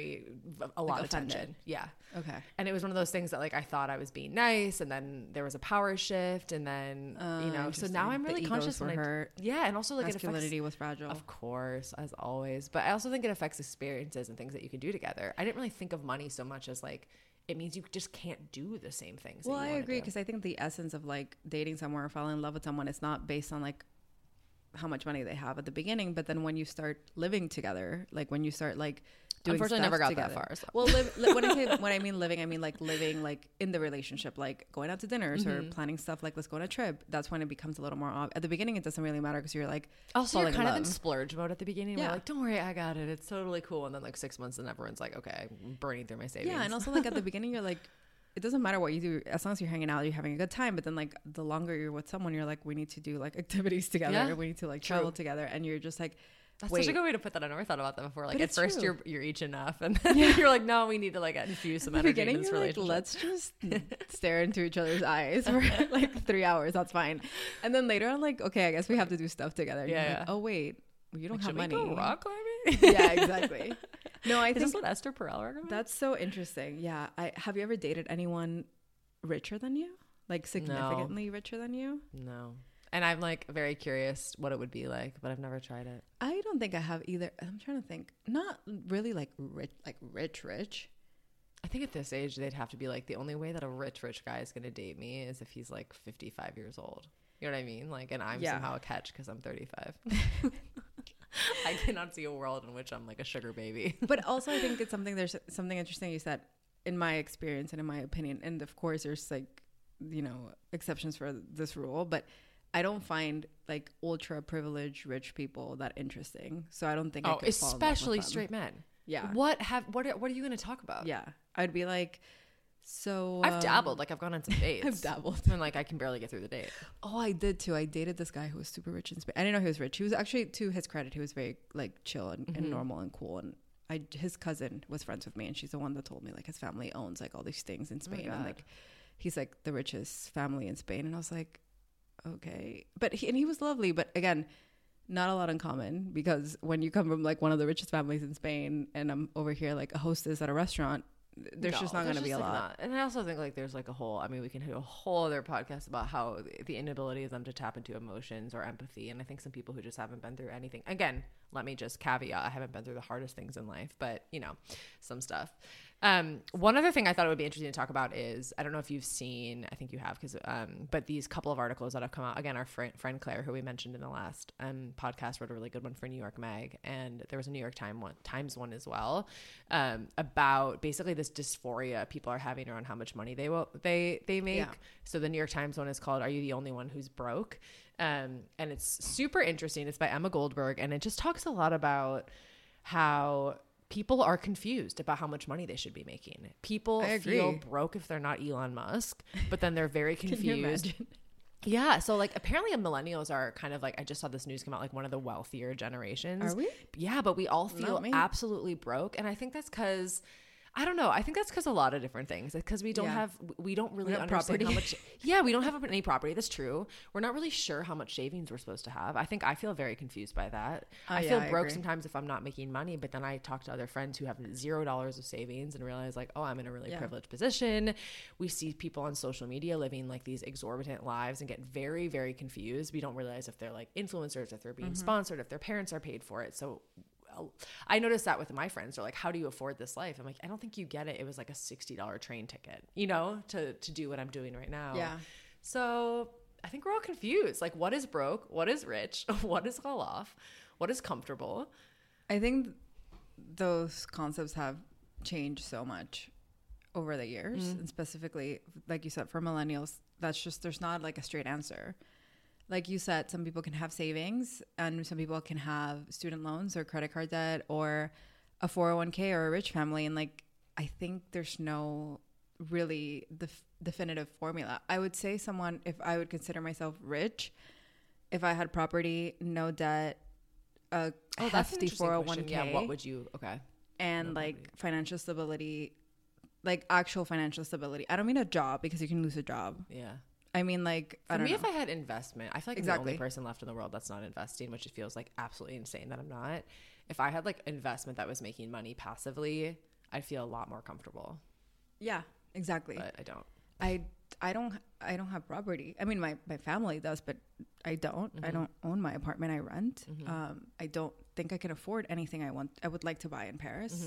a lot of tension. Yeah. Okay. And it was one of those things that like I thought I was being nice, and then there was a power shift, and then you know, so now I'm really conscious when and also like masculinity was fragile. Of course, as always. But I also think it affects experiences and things that you can do together. I didn't really think of money so much as like it means you just can't do the same things. Well, I agree, because I think the essence of like dating someone or falling in love with someone is not based on like how much money they have at the beginning, but then when you start living together, like when you start like doing unfortunately stuff never got together. that far. So. Well, when I mean living, I mean like living like in the relationship, like going out to dinners or planning stuff like let's go on a trip. That's when it becomes a little more at the beginning. It doesn't really matter because you're like also you're kind of in splurge mode at the beginning. Yeah. We're like, don't worry, I got it. It's totally cool. And then like 6 months and everyone's like, okay, I'm burning through my savings. Yeah, and also like at the beginning you're like, it doesn't matter what you do as long as you're hanging out, you're having a good time. But then like the longer you're with someone, you're like, we need to do like activities together. Yeah. We need to like travel together, and you're just like. That's such a good way to put that. I never thought about that before. Like at first you're each enough, and then you're like, no, we need to like infuse some energy in this relationship. Like, let's just stare into each other's eyes for like 3 hours. That's fine. And then later on, like, okay, I guess we have to do stuff together. Yeah. Like, oh wait, you don't have money. We go rock climbing? Yeah, exactly. No, I think that's what Esther Perel recommends. That's so interesting. Yeah. Have you ever dated anyone richer than you? Like significantly richer than you? No. And I'm like very curious what it would be like, but I've never tried it. I don't think I have either. I'm trying to think. Not really like rich. I think at this age they'd have to be like, the only way that a rich guy is going to date me is if he's like 55 years old. You know what I mean? Like, and I'm somehow a catch because I'm 35. I cannot see a world in which I'm like a sugar baby. But also I think there's something interesting you said, in my experience and in my opinion. And of course there's like, you know, exceptions for this rule, but I don't find like ultra privileged rich people that interesting. So I don't think I could especially straight men. Yeah. What are you going to talk about? Yeah. I'd be like, so I've dabbled. Like I've gone on some dates. I've dabbled. And like I can barely get through the date. Oh, I did too. I dated this guy who was super rich in Spain. I didn't know he was rich. He was actually, to his credit, he was very like chill and normal and cool. And his cousin was friends with me, and she's the one that told me like his family owns like all these things in Spain. And like he's like the richest family in Spain. And I was like, okay. But he was lovely. But again, not a lot in common, because when you come from like one of the richest families in Spain and I'm over here like a hostess at a restaurant, there's just not going to be a lot. And I also think like there's like we can do a whole other podcast about how the inability of them to tap into emotions or empathy. And I think some people who just haven't been through anything, again, let me just caveat, I haven't been through the hardest things in life, but you know, some stuff. One other thing I thought it would be interesting to talk about is, I don't know if you've seen, I think you have, but these couple of articles that have come out, again, our friend Claire, who we mentioned in the last podcast, wrote a really good one for New York Mag, and there was a New York Times one as well, about basically this dysphoria people are having around how much money they make. Yeah. So the New York Times one is called "Are You the Only One Who's Broke?" And it's super interesting. It's by Emma Goldberg, and it just talks a lot about how people are confused about how much money they should be making. People feel broke if they're not Elon Musk, but then they're very confused. Can you imagine? Yeah. So like apparently millennials are kind of like, I just saw this news come out, like one of the wealthier generations. Are we? Yeah, but we all feel absolutely broke. And I think that's because, I don't know. I think that's because a lot of different things. Because we don't really understand property. How much. Yeah, we don't have any property. That's true. We're not really sure how much savings we're supposed to have. I think I feel very confused by that. I feel broke sometimes if I'm not making money. But then I talk to other friends who have $0 of savings and realize like, oh, I'm in a really privileged position. We see people on social media living like these exorbitant lives and get very, very confused. We don't realize if they're like influencers, if they're being sponsored, if their parents are paid for it. So I noticed that with my friends. They're like, how do you afford this life? I'm like, I don't think you get it. It was like a $60 train ticket, you know, to do what I'm doing right now. Yeah. So I think we're all confused. Like, what is broke? What is rich? What is well off? What is comfortable? I think those concepts have changed so much over the years. And specifically, like you said, for millennials, there's not like a straight answer. Like you said, some people can have savings and some people can have student loans or credit card debt or a 401k or a rich family. And like, I think there's no really definitive formula. I would say if I would consider myself rich, if I had property, no debt, a hefty 401k. Yeah, what would you, okay. And like financial stability, like actual financial stability. I don't mean a job because you can lose a job. Yeah. I mean, like, for me, if I had investment, I feel like I'm the only person left in the world that's not investing, which it feels like absolutely insane that I'm not. If I had like investment that was making money passively, I'd feel a lot more comfortable. Yeah, exactly. But I don't. I don't have property. I mean, my family does, but I don't. I don't own my apartment. I rent. I don't think I can afford anything I would like to buy in Paris.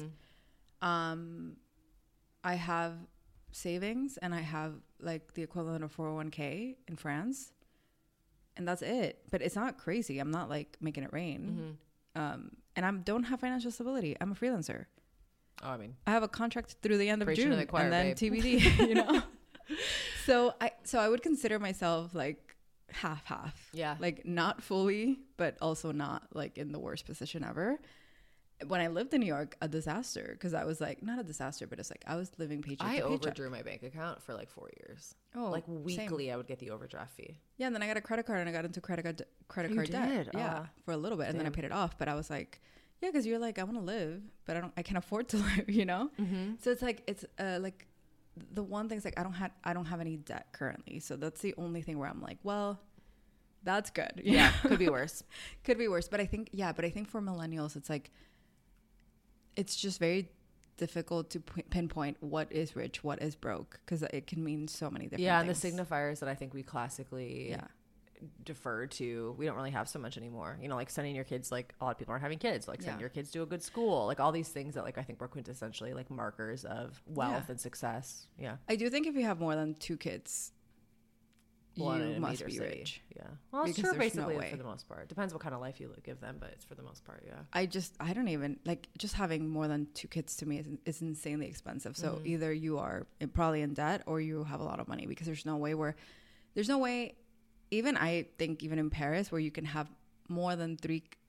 I have savings and I have like the equivalent of 401k in France, and that's it. But it's not crazy. I'm not like making it rain. And I don't have financial stability. I'm a freelancer. Oh, I mean, I have a contract through the end of June, and then TBD. You know. So I would consider myself like half. Yeah. Like not fully, but also not like in the worst position ever. When I lived in New York, a disaster, because I was like, not a disaster, but it's like I was living paycheck to paycheck. I overdrew my bank account for like 4 years. Oh, like weekly, same. I would get the overdraft fee. Yeah, and then I got a credit card, and I got into credit card debt. Yeah, for a little bit, and then I paid it off. But I was like, yeah, because you're like, I want to live, but I can't afford to live, you know. So it's like like the one thing's like I don't have any debt currently, so that's the only thing where I'm like, well, that's good. Yeah, could be worse. Could be worse, but I think for millennials, it's like. It's just very difficult to pinpoint what is rich, what is broke, because it can mean so many different things. Yeah, and the signifiers that I think we classically defer to, we don't really have so much anymore, you know, like sending your kids, like a lot of people aren't having kids, like sending your kids to a good school, like all these things that like I think were quintessentially like markers of wealth and success. I do think if you have more than 2 kids, you must be city. Rich. Well, it's true basically for the most part. Depends what kind of life you give them, but it's for the most part. I don't even like, just having more than 2 kids to me is insanely expensive. So either you are probably in debt or you have a lot of money, because there's no way even I think even in Paris where you can have more than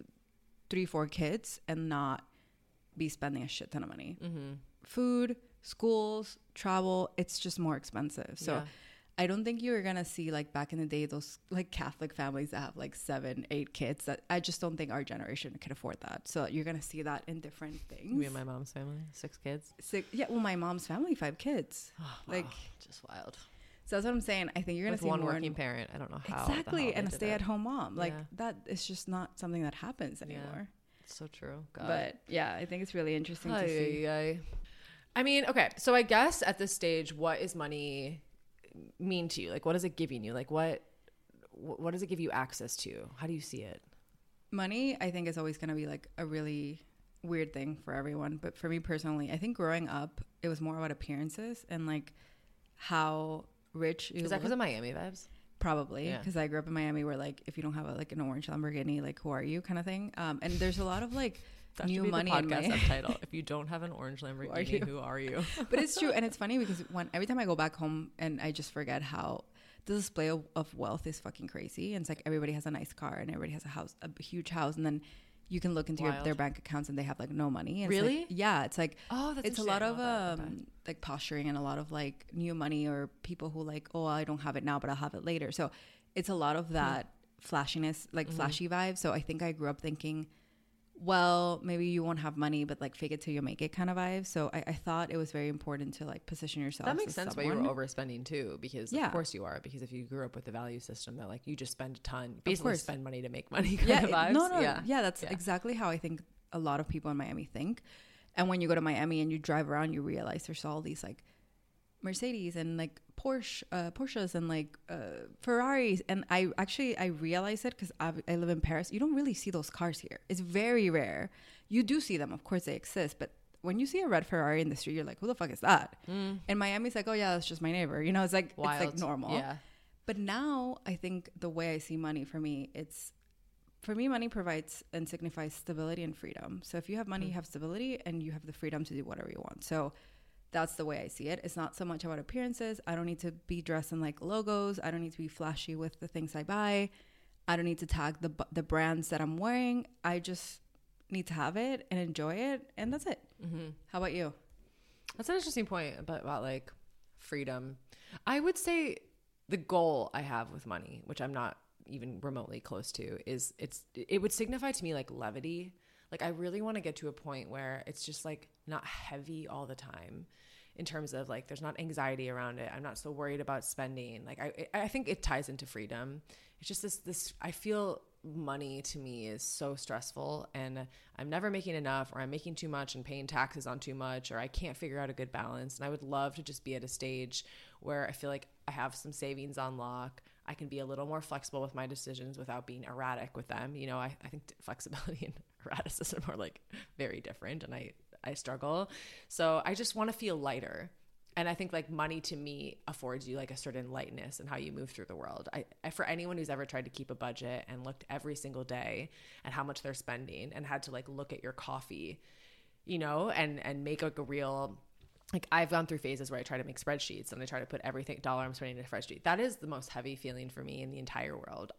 4 kids and not be spending a shit ton of money. Food, schools, travel, it's just more expensive. So I don't think you're gonna see like back in the day those like Catholic families that have like 7, 8 kids. That I just don't think our generation could afford that. So you're gonna see that in different things. Me and my mom's family, 6 kids. 6, well, my mom's family 5 kids. Oh, wow. Like just wild. So that's what I'm saying. I think you're gonna see one working parent. I don't know how exactly, and a stay-at-home mom. Like that is just not something that happens anymore. It's so true. God. But I think it's really interesting to see. I mean, okay, so I guess at this stage, what is money mean to you? Like, what is it giving you? Like, what does it give you access to? How do you see it? Money, I think, is always going to be like a really weird thing for everyone. But for me personally, I think growing up, it was more about appearances and like how rich you Is that because of Miami vibes? Probably, because I grew up in Miami where like if you don't have like an orange Lamborghini, like who are you kind of thing. And there's a lot of like that new money in podcast subtitle. If you don't have an orange Lamborghini, who are you? But it's true, and it's funny because every time I go back home and I just forget how the display of wealth is fucking crazy. And it's like everybody has a nice car and everybody has a huge house, and then you can look into their bank accounts and they have like no money. And really? It's like, it's like it's a lot of like posturing and a lot of like new money, or people who like, oh, I don't have it now but I'll have it later. So it's a lot of that flashiness, like flashy vibes. So I think I grew up thinking, well, maybe you won't have money, but like fake it till you make it kind of vibe. So I thought it was very important to like position yourself. That makes sense why you were overspending too, because of course you are, because if you grew up with the value system that like you just spend a ton, basically spend money to make money kind of vibes. That's exactly how I think a lot of people in Miami think. And when you go to Miami and you drive around, you realize there's all these like Mercedes and like Porsches and like Ferraris. And I realized it because I live in Paris. You don't really see those cars here. It's very rare. You do see them, of course they exist, but when you see a red Ferrari in the street, you're like, who the fuck is that? And Miami's like, oh yeah, that's just my neighbor. You know, it's like wild. It's like normal. Yeah. But now I think the way I see money, for me money provides and signifies stability and freedom. So if you have money, you have stability and you have the freedom to do whatever you want. So that's the way I see it. It's not so much about appearances. I don't need to be dressed in like logos. I don't need to be flashy with the things I buy. I don't need to tag the brands that I'm wearing. I just need to have it and enjoy it, and that's it. How about you? That's an interesting point about like freedom. I would say the goal I have with money, which I'm not even remotely close to, is it would signify to me like levity. Like I really want to get to a point where it's just like not heavy all the time, in terms of like there's not anxiety around it. I'm not so worried about spending. Like I think it ties into freedom. It's just this I feel money to me is so stressful, and I'm never making enough, or I'm making too much and paying taxes on too much, or I can't figure out a good balance. And I would love to just be at a stage where I feel like I have some savings on lock. I can be a little more flexible with my decisions without being erratic with them. You know, I think flexibility and erraticism are like very different, and I struggle. So I just want to feel lighter. And I think like money to me affords you like a certain lightness in how you move through the world. I for anyone who's ever tried to keep a budget and looked every single day at how much they're spending and had to like look at your coffee, you know, and make like a real, like I've gone through phases where I try to make spreadsheets and I try to put everything dollar I'm spending in a spreadsheet. That is the most heavy feeling for me in the entire world.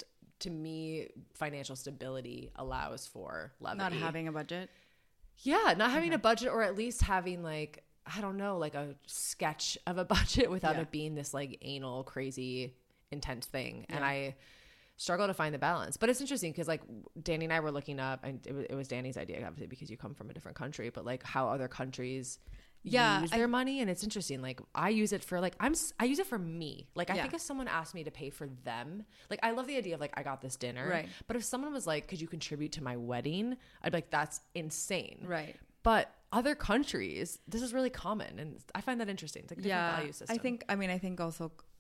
To me, financial stability allows for levity. Not having a budget? Yeah, not having a budget, or at least having like, I don't know, like a sketch of a budget without it being this like anal, crazy, intense thing. Yeah. And I struggle to find the balance. But it's interesting because like Danny and I were looking up, and it was Danny's idea, obviously, because you come from a different country, but like how other countries use their money. And it's interesting. Like I use it for like, I use it for me. Like I think if someone asked me to pay for them, like I love the idea of like, I got this dinner. Right. But if someone was like, could you contribute to my wedding? I'd be like, that's insane. Right. But other countries, this is really common. And I find that interesting. It's like a different value system. I think also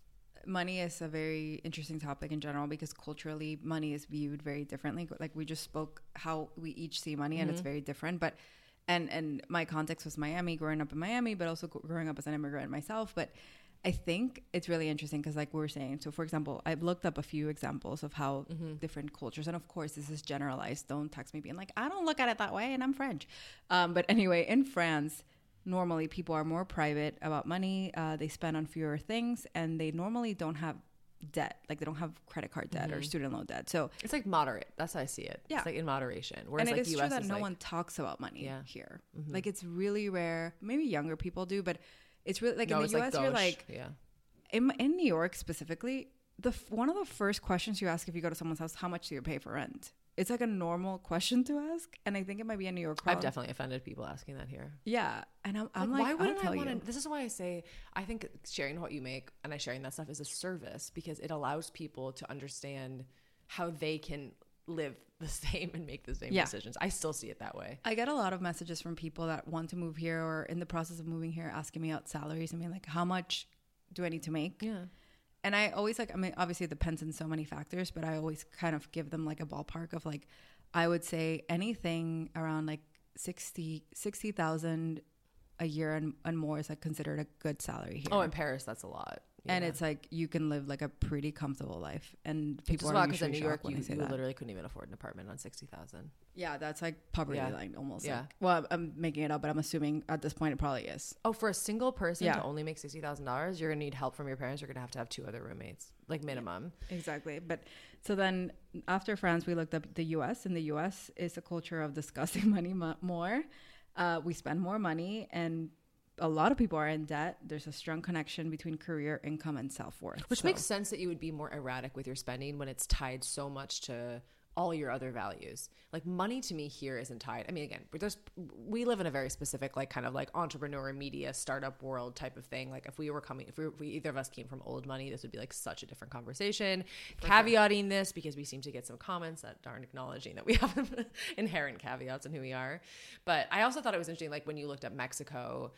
money is a very interesting topic in general because culturally money is viewed very differently. Like we just spoke how we each see money and it's very different. But and my context was Miami, growing up in Miami, but also growing up as an immigrant myself. But I think it's really interesting because like we were saying, so for example, I've looked up a few examples of how different cultures, and of course this is generalized. Don't text me being like, I don't look at it that way and I'm French. But anyway, in France, normally people are more private about money. They spend on fewer things and they normally don't have debt. Like they don't have credit card debt or student loan debt. So it's like moderate. That's how I see it. Yeah. It's like in moderation. Whereas and it like is true that no one talks about money here. Like it's really rare. Maybe younger people do, but it's really like in the US you're like in New York specifically, one of the first questions you ask if you go to someone's house, how much do you pay for rent? It's like a normal question to ask, and I think it might be a New York problem. I've definitely offended people asking that here. Yeah, and I'm like, why wouldn't I want to? This is why I say I think sharing what you make and sharing that stuff is a service because it allows people to understand how they can live the same and make the same decisions. I still see it that way. I get a lot of messages from people that want to move here or in the process of moving here, asking me out salaries and being like, how much do I need to make? Yeah. And I always like, I mean, obviously it depends on so many factors, but I always kind of give them like a ballpark of like, I would say anything around like 60,000 a year and more is like considered a good salary here. Oh, in Paris, that's a lot. Yeah. And it's like you can live like a pretty comfortable life, and people are usually in New York, you that. literally couldn't even afford an apartment on 60,000. Yeah, that's like poverty line almost. Yeah. Like, well, I'm making it up, but I'm assuming at this point it probably is. Oh, for a single person to only make $60,000, you're gonna need help from your parents. You're gonna have to have 2 other roommates, like minimum. Exactly. But so then after France, we looked up the U.S. and the U.S. is a culture of discussing money more. We spend more money and a lot of people are in debt. There's a strong connection between career, income, and self-worth. Which makes sense that you would be more erratic with your spending when it's tied so much to all your other values. Like money to me here isn't tied. I mean, again, we live in a very specific, like kind of like entrepreneur media startup world type of thing. Like if we either of us came from old money, this would be like such a different conversation. Caveating this because we seem to get some comments that aren't acknowledging that we have inherent caveats in who we are. But I also thought it was interesting, like when you looked at Mexico,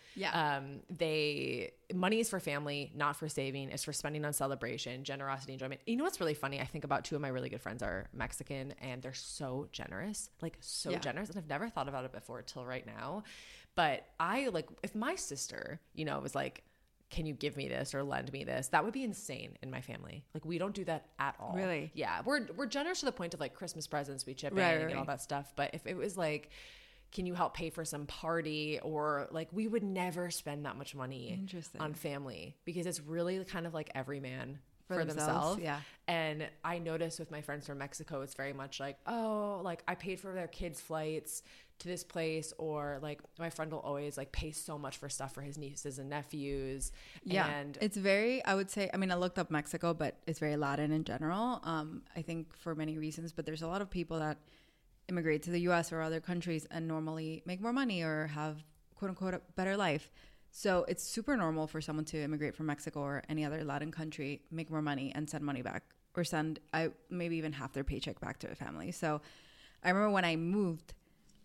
money is for family, not for saving. It's for spending on celebration, generosity, enjoyment. You know what's really funny? I think about 2 of my really good friends are Mexican and they're so generous, generous. And I've never thought about it before till right now. But I like, if my sister, was like, can you give me this or lend me this? That would be insane in my family. Like we don't do that at all. Really? Yeah. We're generous to the point of like Christmas presents, we chip in and all that stuff. But if it was like, can you help pay for some party or like, we would never spend that much money on family because it's really kind of like every man for themselves. Yeah. And I noticed with my friends from Mexico, it's very much like, oh, like I paid for their kids' flights to this place, or like my friend will always like pay so much for stuff for his nieces and nephews. Yeah. And it's very, I would say, I mean, I looked up Mexico, but it's very Latin in general. I think for many reasons, but there's a lot of people that immigrate to the US or other countries and normally make more money or have quote unquote a better life. So it's super normal for someone to immigrate from Mexico or any other Latin country, make more money and send money back or send maybe even half their paycheck back to their family. So I remember when I moved,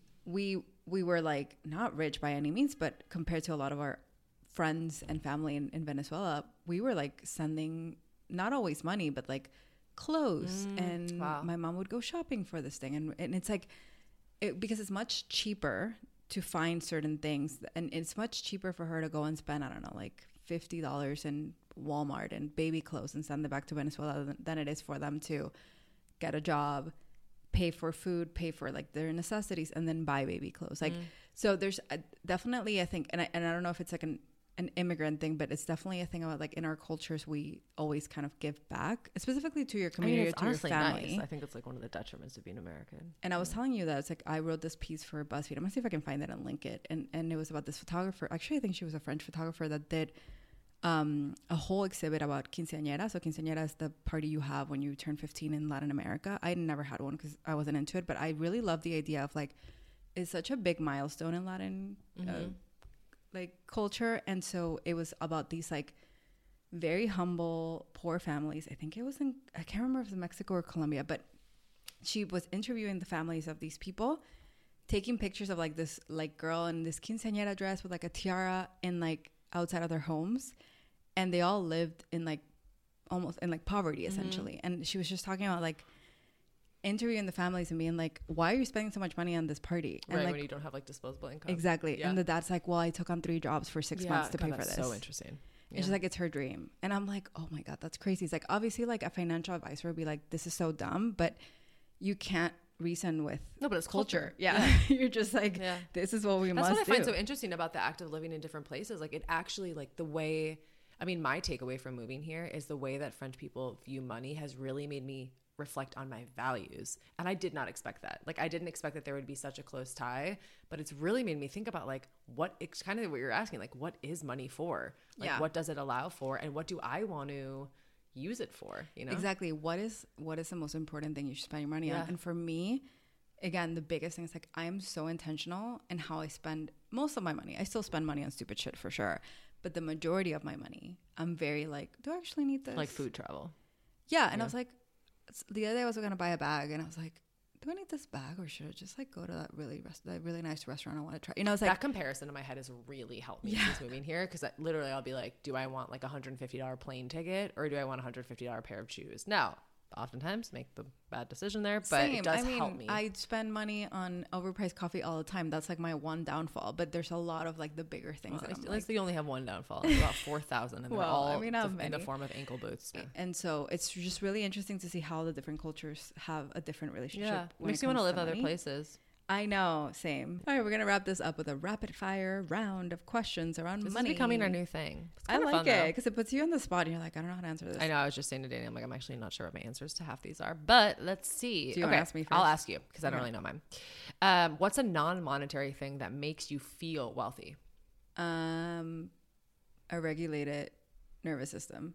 we were like not rich by any means, but compared to a lot of our friends and family in Venezuela, we were like sending not always money, but like clothes. And my mom would go shopping for this thing. And it's like, because it's much cheaper to find certain things, and it's much cheaper for her to go and spend, I don't know, like $50 in Walmart and baby clothes and send it back to Venezuela than it is for them to get a job, pay for food, pay for like their necessities, and then buy baby clothes. Like, so there's definitely, I think, and I don't know if it's like an immigrant thing, but it's definitely a thing about like in our cultures, we always kind of give back, specifically to your community, or to your family. Nice. I think it's like one of the detriments of being American. And I was telling you that it's like, I wrote this piece for BuzzFeed. I'm gonna see if I can find it and link it. And it was about this photographer. Actually, I think she was a French photographer that did a whole exhibit about quinceañera. So quinceañera is the party you have when you turn 15 in Latin America. I never had one because I wasn't into it, but I really love the idea of like, it's such a big milestone in Latin like culture. And so it was about these like very humble poor families. I think it was I can't remember if it was Mexico or Colombia, but she was interviewing the families of these people, taking pictures of like this like girl in this quinceañera dress with like a tiara in like outside of their homes, and they all lived in like almost in like poverty essentially. And she was just talking about like interviewing the families and being like, why are you spending so much money on this party? And right, like, when you don't have like disposable income. Exactly. Yeah. And the dad's like, well, I took on 3 jobs for 6 months to pay for this. So interesting. And she's like, it's her dream. And I'm like, oh my God, that's crazy. It's like, obviously like a financial advisor would be like, this is so dumb, but you can't reason with no, but it's culture. Yeah. You're just like, this is what we must do. That's what I find so interesting about the act of living in different places. Like it actually, like the way, I mean, my takeaway from moving here is the way that French people view money has really made me reflect on my values. And I did not expect that. Like I didn't expect that there would be such a close tie, but it's really made me think about like it's kind of what you're asking, like what is money for? Like what does it allow for? And what do I want to use it for? You know? Exactly. What is the most important thing you should spend your money on? And for me, again, the biggest thing is like I am so intentional in how I spend most of my money. I still spend money on stupid shit for sure. But the majority of my money, I'm very like, do I actually need this? Like food travel. Yeah. And I was like, the other day I was going to buy a bag and I was like, do I need this bag or should I just like go to that really nice restaurant I want to try? You know, it's like that comparison in my head has really helped me since moving here. Cause literally I'll be like, do I want like $150 plane ticket or do I want a $150 pair of shoes? Now, oftentimes make the bad decision there, but it does help me. I spend money on overpriced coffee all the time. That's like my one downfall, but there's a lot of like the bigger things. Well, at least you only have one downfall. It's about 4,000 and they're all in the form of ankle boots. Yeah. And so it's just really interesting to see how the different cultures have a different relationship. Yeah, makes you want to live other places. I know, same. All right, we're going to wrap this up with a rapid fire round of questions around money. This is becoming our new thing. I like it because it puts you on the spot and you're like, I don't know how to answer this. I know, I was just saying to Danny, I'm like, I'm actually not sure what my answers to half these are, but let's see. Do you want to ask me first? I'll ask you because I don't really know mine. What's a non-monetary thing that makes you feel wealthy? A regulated nervous system.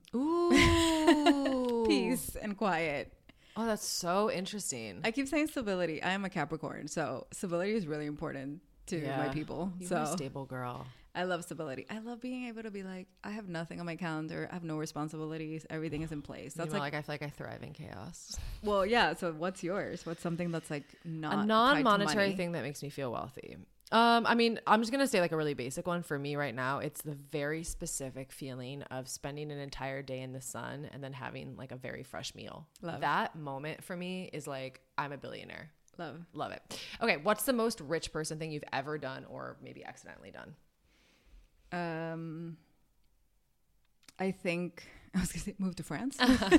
Ooh. Peace and quiet. Oh, that's so interesting. I keep saying stability. I am a Capricorn, so stability is really important to my people. You're a stable girl. I love stability. I love being able to be like, I have nothing on my calendar. I have no responsibilities. Everything is in place. That's like I feel like I thrive in chaos. Well, yeah. So what's yours? What's something that's like not a non-monetary thing that makes me feel wealthy? I mean, I'm just going to say like a really basic one for me right now. It's the very specific feeling of spending an entire day in the sun and then having like a very fresh meal. Love. That moment for me is like, I'm a billionaire. Love it. Okay. What's the most rich person thing you've ever done or maybe accidentally done? I think I was going to say move to France.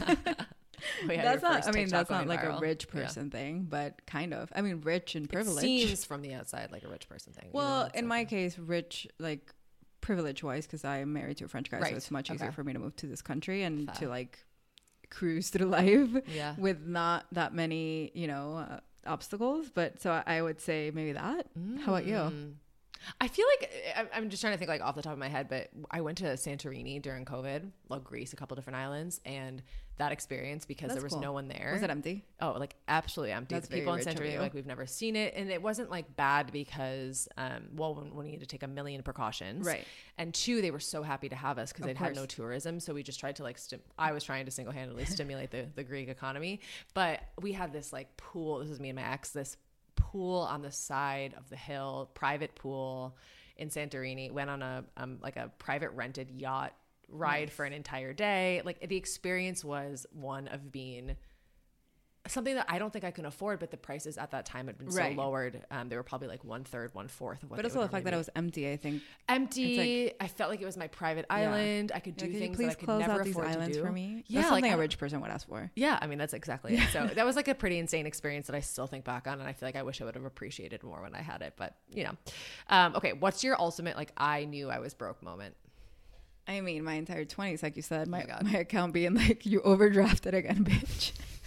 That's not like a rich person thing, but kind of. I mean, rich and privileged. It seems from the outside like a rich person thing. Well, in my case, rich, like privilege-wise, because I am married to a French guy, so it's much easier for me to move to this country and to like cruise through life with not that many, obstacles. But so I would say maybe that. How about you? I feel like I'm just trying to think like off the top of my head, but I went to Santorini during COVID, like Greece, a couple different islands, and that experience because there was no one there. Was it empty? Oh, like absolutely empty. The people in Santorini, like we've never seen it, and it wasn't like bad because, when we had to take a million precautions, right? And 2, they were so happy to have us because they'd had no tourism, so we just tried to like I was trying to single-handedly stimulate the Greek economy, but we had this like pool. This is me and my ex. This pool on the side of the hill, private pool in Santorini. Went on a private rented yacht ride for an entire day. Like the experience was one of being something that I don't think I can afford, but the prices at that time had been so lowered. They were probably like 1/3, 1/4 of what. But also the fact that it was empty, I think. Empty. Like, I felt like it was my private island. I could do things that I could never afford to do. For me? Yeah, that's something a rich person would ask for. Yeah, I mean that's exactly it. So that was like a pretty insane experience that I still think back on, and I feel like I wish I would have appreciated more when I had it. But okay. What's your ultimate like I knew I was broke moment? I mean, my entire 20s, like you said, my account being like, you overdrafted again, bitch.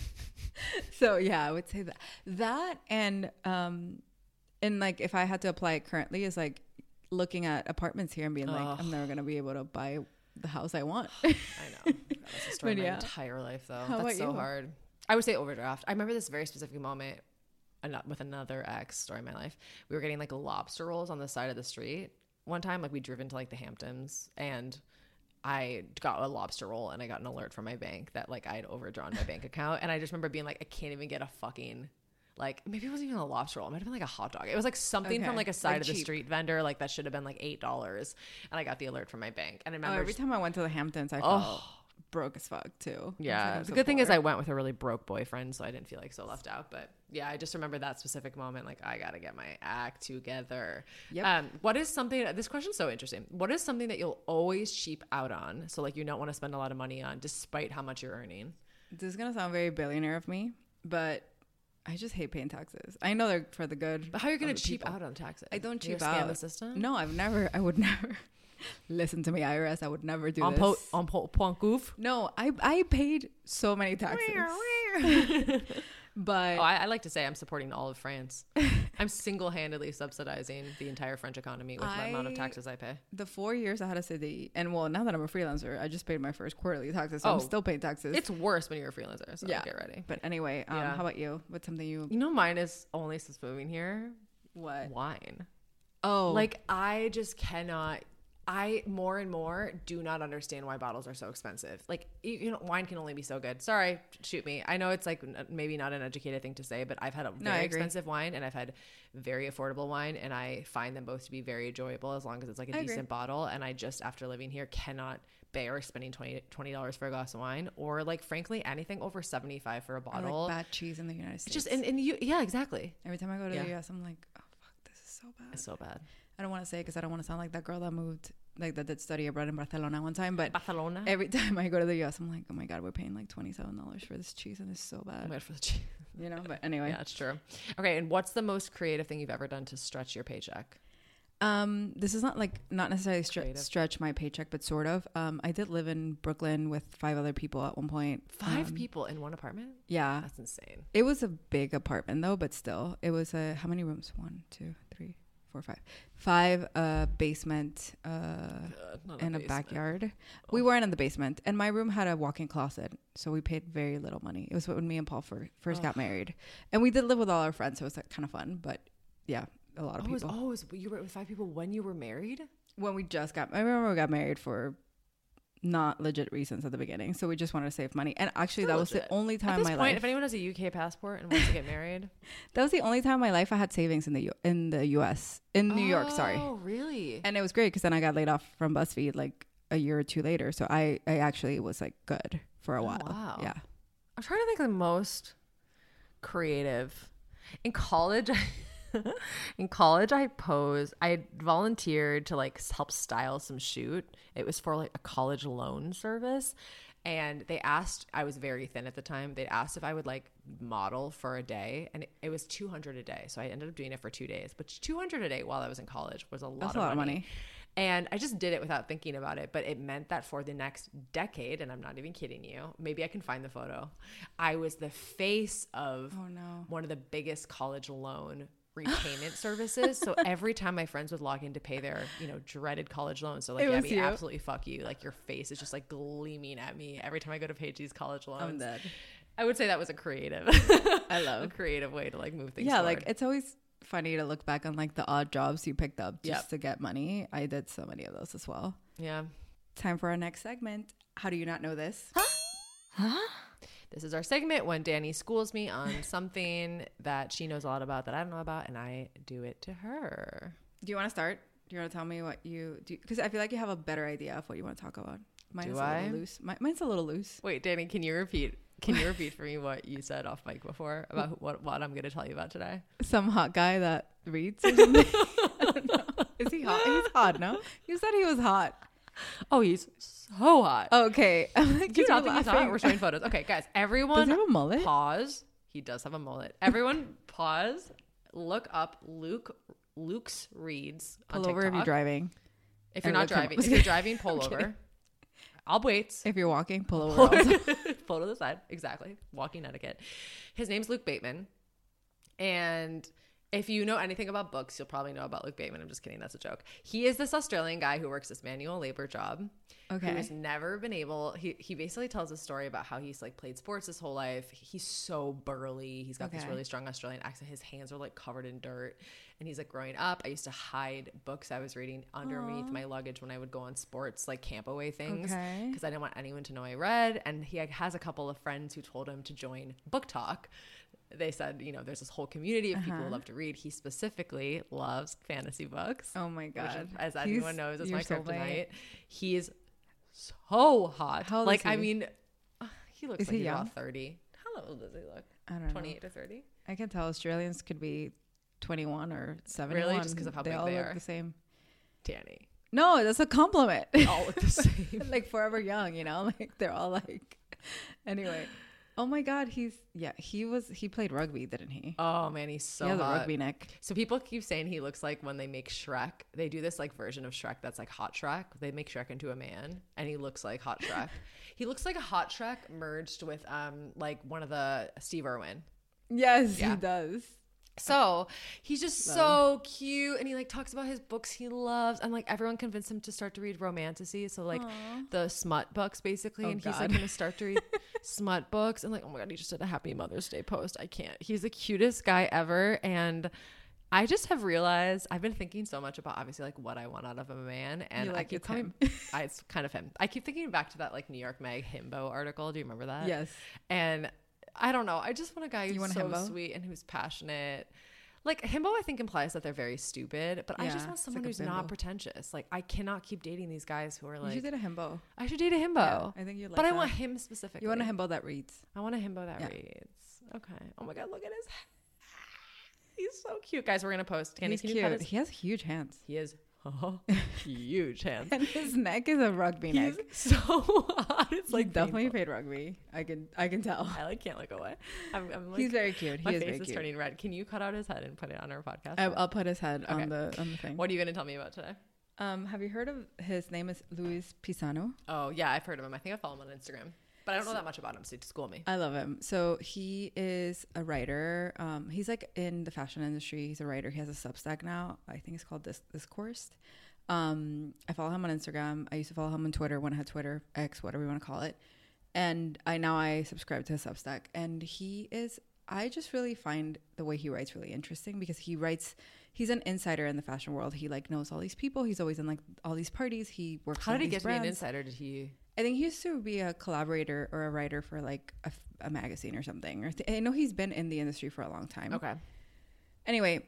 So yeah, I would say that and like if I had to apply it currently is like looking at apartments here and being like, I'm never gonna be able to buy the house I want. I know. That's a story of my entire life though. That's so hard. I would say overdraft. I remember this very specific moment with another ex story in my life. We were getting like lobster rolls on the side of the street one time. Like we'd driven to like the Hamptons and I got a lobster roll and I got an alert from my bank that like I had overdrawn my bank account. And I just remember being like, I can't even get a fucking, like, maybe it wasn't even a lobster roll. It might have been like a hot dog. It was like something from like a side of the street vendor. Like that should have been like $8. And I got the alert from my bank. And I remember every time I went to the Hamptons, I felt broke as fuck too. Yeah. The good thing is I went with a really broke boyfriend, so I didn't feel like so left out. But yeah, I just remember that specific moment. Like, I got to get my act together. Yep. What is something, this question's so interesting. What is something that you'll always cheap out on? So like you don't want to spend a lot of money on despite how much you're earning. This is going to sound very billionaire of me, but I just hate paying taxes. I know they're for the good. But how are you going to cheap out on taxes? I don't cheap out. Scam the system? No, I would never. Listen to me, IRS. I would never do this. On point goof. No, I paid so many taxes. But I like to say I'm supporting all of France. I'm single-handedly subsidizing the entire French economy with the amount of taxes I pay. The 4 years I had a city, and well, now that I'm a freelancer, I just paid my first quarterly taxes, so I'm still paying taxes. It's worse when you're a freelancer, so get ready. But anyway, how about you? What's something you know? Mine is only since moving here. What? Wine. Oh, like I just cannot. I more and more do not understand why bottles are so expensive. Like, you know, wine can only be so good. Sorry, shoot me. I know it's like maybe not an educated thing to say, but I've had a very expensive wine and I've had very affordable wine, and I find them both to be very enjoyable as long as it's like a decent bottle. And I just, after living here, cannot bear spending $20 for a glass of wine, or like frankly anything over $75 for a bottle. Or like bad cheese in the United States. Just in the yeah, exactly. Every time I go to the US, I'm like, oh fuck, this is so bad. It's so bad. I don't want to say it because I don't want to sound like that girl that moved, like that did study abroad in Barcelona one time. But Barcelona. Every time I go to the US, I'm like, oh my God, we're paying like $27 for this cheese, and it's so bad. Oh my God, for the cheese. You know, but anyway. Yeah, it's true. Okay, and what's the most creative thing you've ever done to stretch your paycheck? This is not necessarily stretch my paycheck, but sort of. I did live in Brooklyn with 5 other people at one point. 5 people in one apartment? Yeah. That's insane. It was a big apartment though, but still. It was how many rooms? 1, 2, 3, 4, 5 basement and a backyard. We weren't in the basement, and my room had a walk-in closet, so we paid very little money. It was when me and Paul first got married, and we did live with all our friends, so it was kind of fun. But yeah, a lot of people. You were with 5 people when you were married? When we just got, I remember we got married for not legit reasons at the beginning, so we just wanted to save money. And actually, that was the only time in my life. If anyone has a UK passport and wants to get married, that was the only time in my life I had savings in the US, in New York. Sorry. Oh, really? And it was great because then I got laid off from BuzzFeed like a year or 2 later. So I actually was like good for a while. Wow. Yeah. I'm trying to think of the most creative. In college, I volunteered to like help style some shoot. It was for like a college loan service, and they asked, I was very thin at the time, they asked if I would like model for a day, and it was $200 a day, so I ended up doing it for 2 days. But $200 a day while I was in college was a lot of money. And I just did it without thinking about it. But it meant that for the next decade, and I'm not even kidding you, maybe I can find the photo, I was the face of one of the biggest college loan repayment services. So every time my friends would log in to pay their, dreaded college loans, so like, Gabby, absolutely fuck you. Like your face is just like gleaming at me every time I go to pay these college loans. I'm dead. I would say that was a creative, a creative way to like move things forward. Like it's always funny to look back on like the odd jobs you picked up just to get money. I did so many of those as well. Yeah. Time for our next segment. How do you not know this? Huh? This is our segment when Danny schools me on something that she knows a lot about that I don't know about, and I do it to her. Do you want to start? Do you want to tell me what you do? Because I feel like you have a better idea of what you want to talk about. Mine's a little loose. Mine's a little loose. Wait, Danny, can you repeat for me what you said off mic before about what I'm going to tell you about today? Some hot guy that reads or something? I don't know. Is he hot? He's hot, no? You said he was hot. Oh, he's so hot. Okay. I'm like, do you not think he's hot? We're showing photos. Okay, guys, everyone. Does he have a mullet? Pause. He does have a mullet. Everyone pause. Look up Luke's Reads on TikTok. Pull over if you're driving. If you're not driving. If you're driving, pull over. I'll wait. If you're walking, pull over. Pull to the side. Exactly. Walking etiquette. His name's Luke Bateman. And if you know anything about books, you'll probably know about Luke Bateman. I'm just kidding. That's a joke. He is this Australian guy who works this manual labor job. Okay. Who's never been able. He basically tells a story about how he's like played sports his whole life. He's so burly. He's got this really strong Australian accent. His hands are like covered in dirt. And he's like, growing up, I used to hide books I was reading underneath my luggage when I would go on sports, like camp away things, because I didn't want anyone to know I read. And he has a couple of friends who told him to join Book Talk. They said, there's this whole community of people who love to read. He specifically loves fantasy books. Oh my God. Which, as anyone knows, is my kryptonite. He's so hot. How old like is he? I mean, he looks is like he he's young? about 30. How old does he look? I don't know. 28 to 30. I can tell Australians could be 21 or 71. Really? Just because of how they big all they look are? the same. Danny. No, that's a compliment. They all look the same. Like forever young, you know? Like they're all like anyway. Oh my god, he played rugby, didn't he? Oh man, he's so he has hot. a rugby neck. So people keep saying he looks like when they make Shrek. They do this like version of Shrek that's like Hot Shrek. They make Shrek into a man and he looks like Hot Shrek. He looks like a Hot Shrek merged with like one of the Steve Irwin. Yes, Yeah. he does. So he's just so cute, and he like talks about his books he loves, and like everyone convinced him to start to read romantasy, so like the smut books basically. And he's like gonna start to read smut books, and like, oh my god, he just did a Happy Mother's Day post. I can't. He's the cutest guy ever, and I just have realized I've been thinking so much about obviously like what I want out of a man, and like I keep coming. It's kind of him. I keep thinking back to that like New York Mag himbo article. Do you remember that? Yes. And I don't know. I just want a guy who's so himbo? sweet and who's passionate. Like himbo, I think implies that they're very stupid, but I just want someone like who's not pretentious. Like I cannot keep dating these guys who are like. You should date a himbo. I should date a himbo. Yeah, I think you like. But that. I want him specifically. You want a himbo that reads. I want a himbo that reads. Okay. Oh my god, look at his. He's so cute, guys. We're gonna post. He's cute. He has huge hands. He is huge hands, and his neck is a rugby neck. So hot. It's like definitely played rugby. I can tell. I like can't look away. I'm like, he's very cute. My face face is turning red. Can you cut out his head and put it on our podcast? I'll put his head on the thing. What are you gonna tell me about today? Have you heard of his name is Luis Pisano? Oh yeah, I've heard of him. I think I follow him on Instagram, but I don't know that much about him. So school me. I love him. So he is a writer. He's like in the fashion industry. He's a writer. He has a Substack now. I think it's called Discourse. I follow him on Instagram. I used to follow him on Twitter when I had Twitter, X, whatever you want to call it. And I subscribe to his Substack. And I just really find the way he writes really interesting because he's an insider in the fashion world. He like knows all these people. He's always in like all these parties. He works. How did he get to be an insider? Did he? I think he used to be a collaborator or a writer for like a magazine or something. I know he's been in the industry for a long time. Okay. Anyway,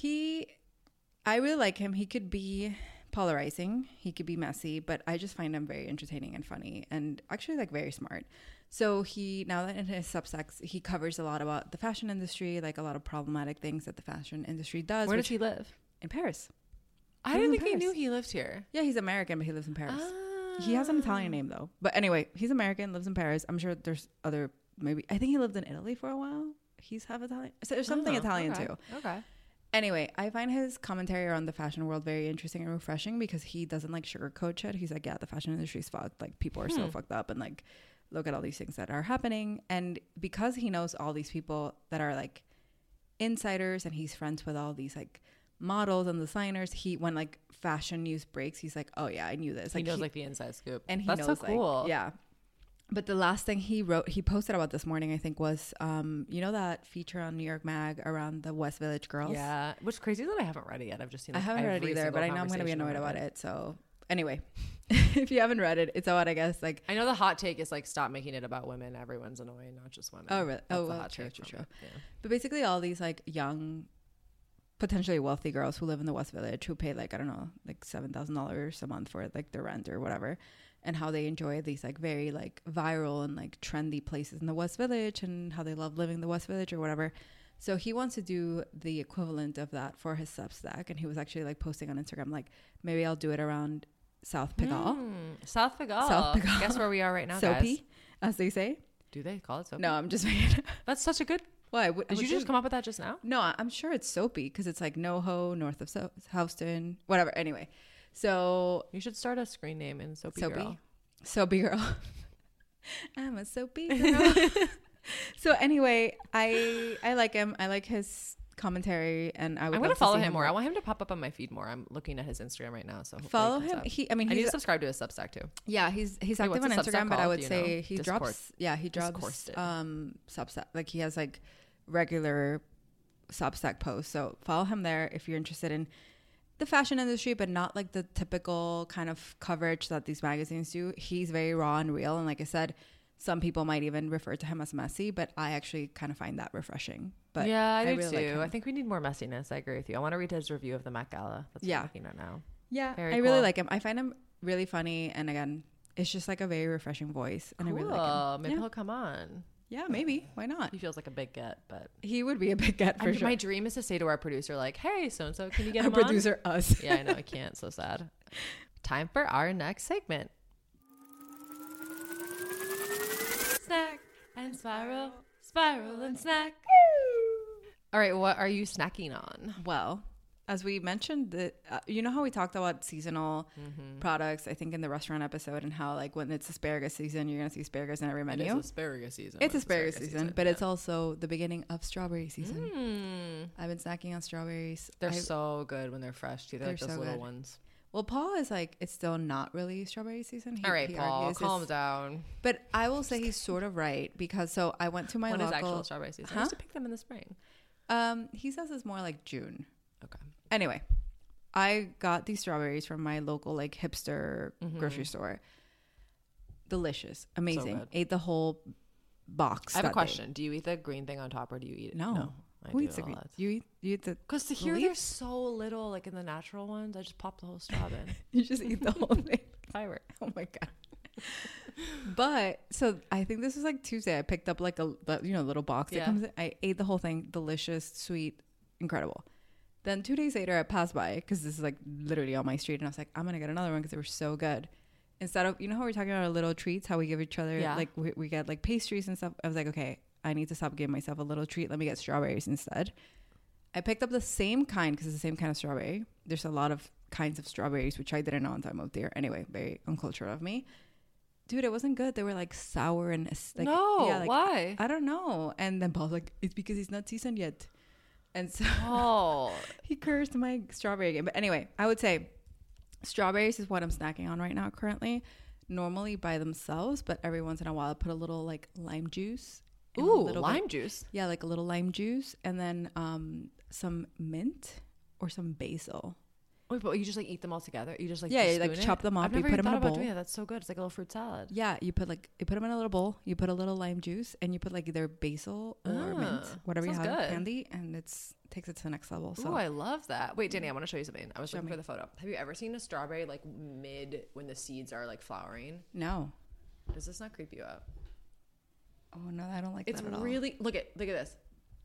I really like him. He could be polarizing. He could be messy, but I just find him very entertaining and funny and actually like very smart. So now that in his Substacks, he covers a lot about the fashion industry, like a lot of problematic things that the fashion industry does. Where does he live? In Paris. I didn't think he knew he lived here. Yeah, he's American, but he lives in Paris. He has an Italian name though. But anyway, he's American, lives in Paris. I'm sure there's other, maybe, I think he lived in Italy for a while. He's half Italian. So there's something Italian too. Okay. Anyway, I find his commentary around the fashion world very interesting and refreshing because he doesn't like sugarcoat shit. He's like, yeah, the fashion industry's fucked. Like people are so fucked up and like, look at all these things that are happening. And because he knows all these people that are like insiders and he's friends with all these like models and designers, when like fashion news breaks, he's like, oh yeah, I knew this. He knows like the inside scoop. And he That's knows, so cool. Like, yeah. But the last thing he posted about this morning, I think, was, you know, that feature on New York Mag around the West Village girls? Yeah. Which crazy that I haven't read it yet. I've just seen I haven't read it either, but I know I'm going to be annoyed about it. So anyway, if you haven't read it, it's about, I guess, like. I know the hot take is like, stop making it about women. Everyone's annoying, not just women. Oh, really? That's well, true. Yeah. But basically all these like young, potentially wealthy girls who live in the West Village who pay like, I don't know, like $7,000 a month for like their rent or whatever. And how they enjoy these like very like viral and like trendy places in the West Village and how they love living in the West Village or whatever. So he wants to do the equivalent of that for his Substack. And he was actually like posting on Instagram, like, maybe I'll do it around South Pigalle. South Pigalle. Guess where we are right now, Soapy, guys? as they say. Do they call it Soapy? No, I'm just making That's such a good... Why? Did you just come up with that just now? No, I'm sure it's Soapy because it's like NoHo, north of Houston, whatever. Anyway, so... You should start a screen name in Soapy Girl. Soapy Girl. I'm a Soapy Girl. So anyway, I like him. I like his commentary, and I'm going to follow him more. I want him to pop up on my feed more. I'm looking at his Instagram right now, so follow him. I need to subscribe to his Substack too. Yeah, he's active on Instagram, but I would say he drops Substack. Like he has like regular Substack posts. So follow him there if you're interested in the fashion industry, but not like the typical kind of coverage that these magazines do. He's very raw and real, and like I said, some people might even refer to him as messy, but I actually kind of find that refreshing. But yeah, I do really too. I think we need more messiness. I agree with you. I want to read his review of the Met Gala. That's what I'm looking at now. Yeah, Very I really like him. I find him really funny, and again, It's just like a very refreshing voice, and cool. I really like him. Maybe he'll come on. Yeah, maybe. Why not? He feels like a big get, but he would be a big get for sure. My dream is to say to our producer, like, "Hey, so and so, can you get our him on?" producer, us. Yeah, I know. I can't. So sad. Time for our next segment. Snack and spiral, spiral and snack. All right, what are you snacking on? Well, as we mentioned, you know how we talked about seasonal products, I think in the restaurant episode, and how like when it's asparagus season, you're going to see asparagus in every menu. It is asparagus season. It's asparagus season, but it's also the beginning of strawberry season. I've been snacking on strawberries. They're so good when they're fresh too. They're like those so little ones. Well, Paul is like, it's still not really strawberry season. All right, Paul, calm down. But I will say he's sort of right, because so I went to my local... When is actual strawberry season? I used to pick them in the spring. He says it's more like June. Okay. Anyway, I got these strawberries from my local like hipster grocery store. Delicious. Amazing. So ate the whole box. I have a question. Do you eat the green thing on top, or do you eat it? No. Who eats the green? You eat the... Because here they're so little, like in the natural ones, I just pop the whole straw in. You just eat the whole thing. Fiber. Oh my God. But so I think this was like Tuesday. I picked up like a little box that comes in. I ate the whole thing. Delicious, sweet, incredible. Then 2 days later, I passed by, because this is like literally on my street, and I was like, I'm gonna get another one because they were so good. Instead of, you know how we're talking about our little treats, how we give each other like we get like pastries and stuff. I was like, okay, I need to stop giving myself a little treat. Let me get strawberries instead. I picked up the same kind, because it's the same kind of strawberry. There's a lot of kinds of strawberries, which I didn't know until I moved here. Anyway, very uncultured of me. Dude, it wasn't good. They were like sour and like, why? I don't know. And then Paul's like, it's because it's not seasoned yet. And so he cursed my strawberry game. But anyway, I would say strawberries is what I'm snacking on right now currently. Normally by themselves, but every once in a while I put a little like lime juice. Ooh, lime juice. Yeah, like a little lime juice, and then some mint or some basil. Wait, but you just like eat them all together? You just like you like chop them up. I've never you put them thought in a bowl. about doing that. That's so good. It's like a little fruit salad. Yeah, you put them in a little bowl. You put a little lime juice, and you put like either basil or mint, whatever you have handy, and takes it to the next level. So I love that. Wait, Danny, I want to show you something. I was looking for the photo. Have you ever seen a strawberry like mid when the seeds are like flowering? No. Does this not creep you out? Oh no, I don't like that at all. It's really look at this.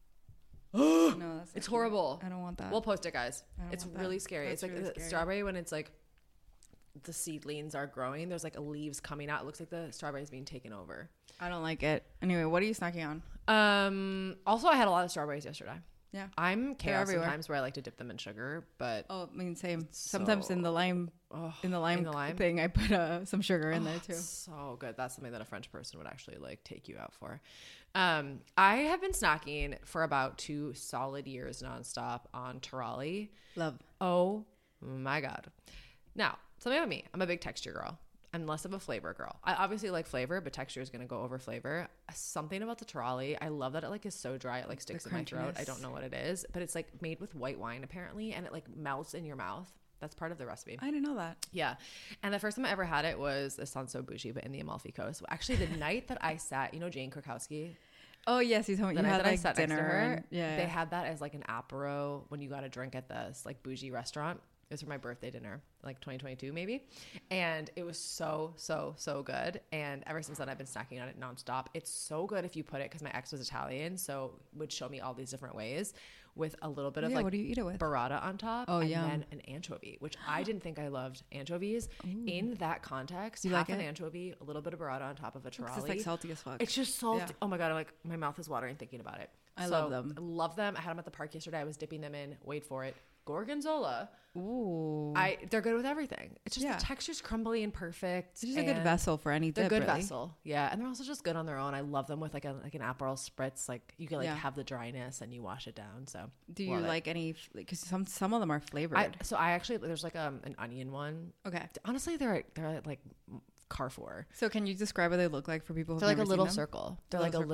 No, it's horrible. I don't want that. We'll post it, guys. It's really scary. That's it's like really the strawberry when it's like the seedlings are growing. There's like leaves coming out. It looks like the strawberry is being taken over. I don't like it. Anyway, what are you snacking on? Also, I had a lot of strawberries yesterday. Yeah, I'm chaos sometimes where I like to dip them in sugar, but I mean same. Sometimes in the lime, in the lime thing, I put some sugar in there too. So good. That's something that a French person would actually like take you out for. I have been snacking for about 2 solid years nonstop on Terali. Love. Oh my God. Now, something about me. I'm a big texture girl. I'm less of a flavor girl. I obviously like flavor, but texture is going to go over flavor. Something about the Terali, I love that it like is so dry it like sticks in my throat. I don't know what it is, but it's like made with white wine apparently, and it like melts in your mouth. That's part of the recipe. I didn't know that. Yeah. And the first time I ever had it was, this sounds so bougie, but in the Amalfi Coast. Actually, the night that I sat, you know Jane Krakowski? Oh yes, you told me. You had like sat dinner. Next to her, yeah. They had that as like an apéro when you got a drink at this like bougie restaurant. It was for my birthday dinner, like 2022 maybe. And it was so, so, so good. And ever since then, I've been snacking on it nonstop. It's so good if you put it, because my ex was Italian, so would show me all these different ways with a little bit of like what do you eat it with? burrata on top. Oh, and yeah. then an anchovy, which I didn't think I loved anchovies. Ooh. In that context, you half like an anchovy, a little bit of burrata on top of a Terali. It's like salty as fuck. It's just salty. Yeah. Oh my God, I'm like, my mouth is watering thinking about it. I love them. I love them. I had them at the park yesterday. I was dipping them in, wait for it, Gorgonzola. Ooh. They're good with everything. It's just the texture's crumbly and perfect. It's just a good vessel for any dip. They're a good vessel. Yeah. And they're also just good on their own. I love them with like an Aperol spritz. Like you can like have the dryness and you wash it down. So do you like any, because some of them are flavored. I actually, there's like an onion one. Okay. Honestly, they're like Carrefour. So can you describe what they look like for people who've never never seen them? They're like a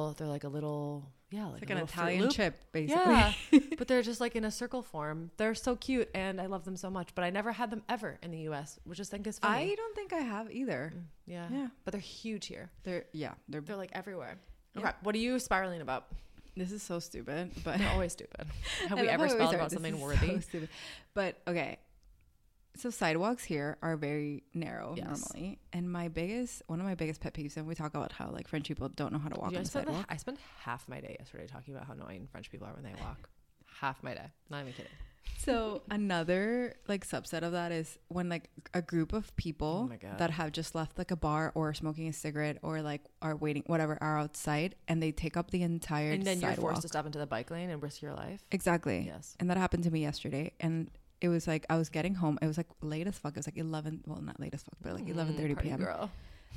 little yeah, like an Italian chip basically. Yeah. But they're just like in a circle form. They're so cute and I love them so much, but I never had them ever in the US, which I think is funny. I don't think I have either. Yeah. But they're huge here. They're like everywhere. Okay. What are you spiraling about? This is so stupid, but they're always stupid. Have we ever spelled about something worthy? So stupid. But okay. So sidewalks here are very narrow normally, and one of my biggest pet peeves, and we talk about how like French people don't know how to walk on the sidewalk. I spent half my day yesterday talking about how annoying French people are when they walk. Half my day, not even kidding. So another like subset of that is when like a group of people that have just left like a bar or smoking a cigarette or like are waiting whatever are outside, and they take up the entire and then sidewalk. You're forced to step into the bike lane and risk your life. Exactly. Yes. And that happened to me yesterday, and it was like I was getting home. It was like late as fuck. It was like 11. Well, not late as fuck, but like 11:30 p.m. Girl.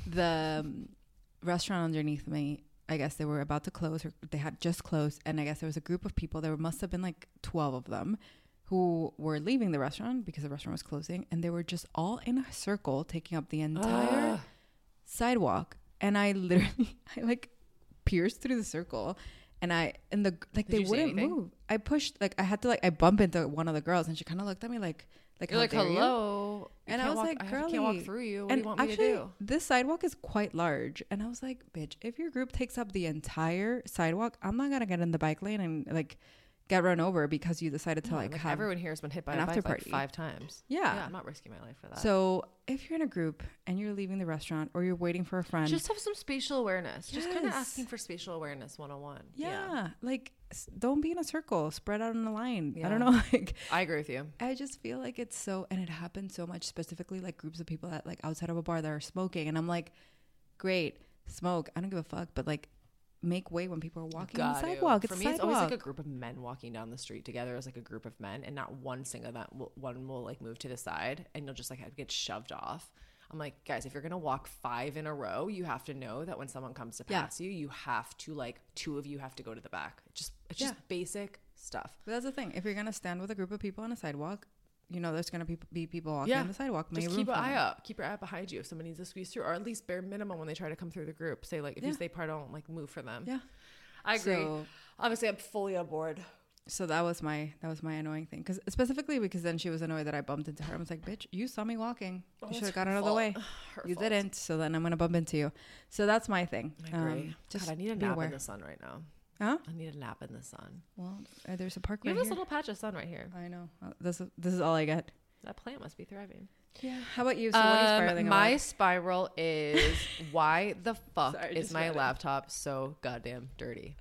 The restaurant underneath me, I guess they were about to close, or they had just closed, and I guess there was a group of people. There must have been like 12 of them who were leaving the restaurant because the restaurant was closing, and they were just all in a circle taking up the entire sidewalk. And I like pierced through the circle. And they wouldn't move. I pushed, like, I had to, like, I bump into one of the girls, and she kind of looked at me like you're like, hello. And I was like, girl, I can't walk through you. What do you want me to do? This sidewalk is quite large. And I was like, bitch, if your group takes up the entire sidewalk, I'm not going to get in the bike lane and, like, get run over because you decided to like have everyone here has been hit by a bike like 5 times. Yeah, I'm not risking my life for that. So if you're in a group and you're leaving the restaurant or you're waiting for a friend, just have some spatial awareness. Yes. Just kind of asking for spatial awareness 101. Yeah, like don't be in a circle, spread out in a line. I don't know, like I agree with you. I just feel like it's so, and it happens so much, specifically like groups of people that like outside of a bar that are smoking, and I'm like, great, smoke, I don't give a fuck, but like make way when people are walking on the sidewalk. For me, it's always like a group of men walking down the street together as like a group of men, and not one single that one will like move to the side, and you'll just like get shoved off. I'm like, guys, if you're gonna walk 5 in a row, you have to know that when someone comes to pass you, you have to like 2 of you have to go to the back. It's just basic stuff. But that's the thing. If you're gonna stand with a group of people on a sidewalk, you know there's going to be people walking on the sidewalk. Just keep an eye up. Keep your eye behind you if someone needs to squeeze through, or at least bare minimum when they try to come through the group. Say like if you stay part, don't like move for them. Yeah, I agree. So, obviously, I'm fully on board. So that was my annoying thing, because specifically because then she was annoyed that I bumped into her. I was like, bitch, you saw me walking. You should have got out of the way. You didn't. So then I'm going to bump into you. So that's my thing. I agree. God, I need a nap in the sun right now. Huh? I need a nap in the sun. Well, there's a park. You have this little patch of sun right here. I know. This is all I get. That plant must be thriving. Yeah. How about you? So what are you spiraling about? My spiral is why the fuck is my laptop so goddamn dirty?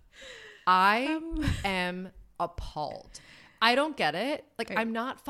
I am appalled. I don't get it. Like I'm not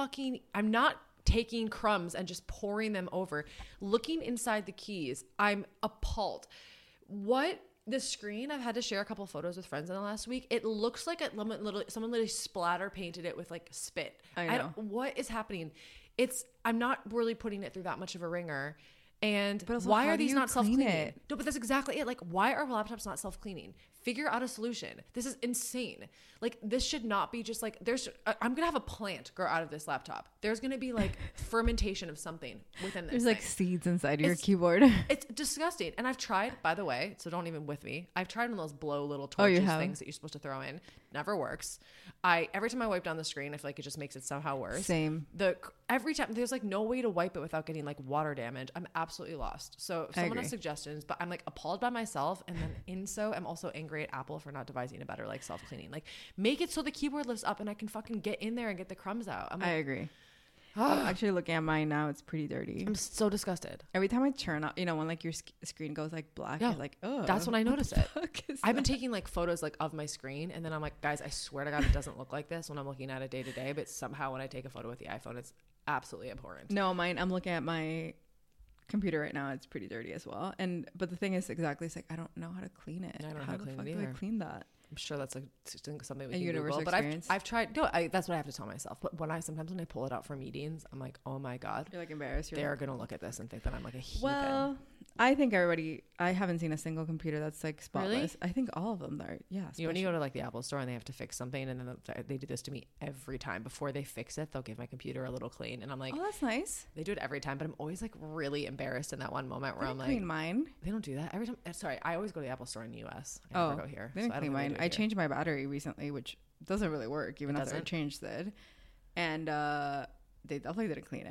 taking crumbs and just pouring them over. Looking inside the keys, I'm appalled. What? The screen, I've had to share a couple photos with friends in the last week. It looks like someone literally splatter painted it with like spit. I know. What is happening? I'm not really putting it through that much of a ringer. And but also, why are these not self-cleaning? It? No, but that's exactly it. Like, why are laptops not self-cleaning? Figure out a solution. This is insane. Like, this should not be just like, I'm going to have a plant grow out of this laptop. There's going to be like fermentation of something within this. There's like seeds inside your keyboard. It's disgusting. And I've tried, by the way, so don't even with me. I've tried one of those blow little torches things that you're supposed to throw in. Never works. Every time I wipe down the screen, I feel like it just makes it somehow worse. Same. Every time there's like no way to wipe it without getting like water damage. I'm absolutely lost. So if someone has suggestions, but I'm like appalled by myself, and then I'm also angry at Apple for not devising a better like self-cleaning. Like make it so the keyboard lifts up and I can fucking get in there and get the crumbs out. I agree. I'm actually looking at mine now. It's pretty dirty. I'm so disgusted. Every time I turn up, when like your screen goes like black, you're like, oh, that's when I notice it. I've been taking like photos like of my screen, and then I'm like, guys, I swear to God, it doesn't look like this when I'm looking at it day to day, but somehow when I take a photo with the iPhone, it's absolutely abhorrent. No, I'm looking at my computer right now. It's pretty dirty as well. But the thing is, it's like I don't know how to clean it. I don't know how to clean it either. How do I clean that? I'm sure that's something we can Google. But experience. I've tried. No, that's what I have to tell myself. But sometimes when I pull it out for meetings, I'm like, oh my God, you're like embarrassed. They're gonna look at this and think that I'm like a heathen. Well, I think I haven't seen a single computer that's like spotless. Really? I think all of them are. Yeah. When you go to like the Apple store and they have to fix something, and then they do this to me every time. Before they fix it, they'll give my computer a little clean, and I'm like, oh, that's nice. They do it every time, but I'm always like really embarrassed in that one moment where I'm like, clean mine. They don't do that every time. Sorry, I always go to the Apple store in the US. I never go here. They didn't clean mine. I changed my battery recently, which doesn't really work even after I changed it, and they definitely didn't clean it.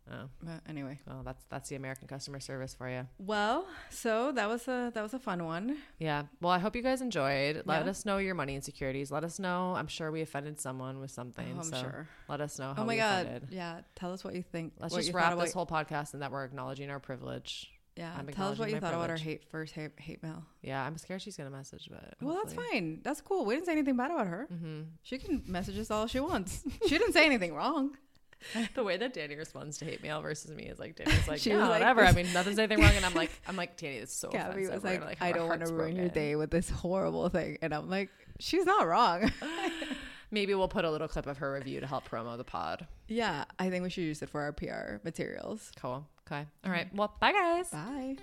Oh. But anyway. Well, that's the American customer service for you. Well, so that was a fun one. Yeah. Well, I hope you guys enjoyed. Let us know your money insecurities. Let us know. I'm sure we offended someone with something. I'm sure. Let us know how oh my we God. offended. Yeah. Tell us what you think. Let's just wrap this whole podcast in that we're acknowledging our privilege. Yeah. Tell us what you thought about our hate mail. Yeah. I'm scared she's going to message, but well, that's fine. That's cool. We didn't say anything bad about her. Mm-hmm. She can message us all she wants. She didn't say anything wrong. The way that Danny responds to hate mail versus me is like, Danny's like, yeah, whatever. I mean, nothing's anything wrong. And I'm like, Danny, it's so Gabby offensive. was like, I don't want to ruin your day with this horrible thing. And I'm like, she's not wrong. Maybe we'll put a little clip of her review to help promo the pod. Yeah, I think we should use it for our PR materials. Cool. Okay. All right. Well, bye, guys. Bye.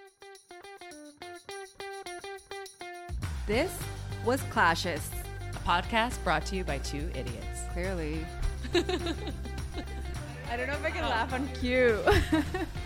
This was Clashes, a podcast brought to you by two idiots. Clearly. I don't know if I can laugh on cue.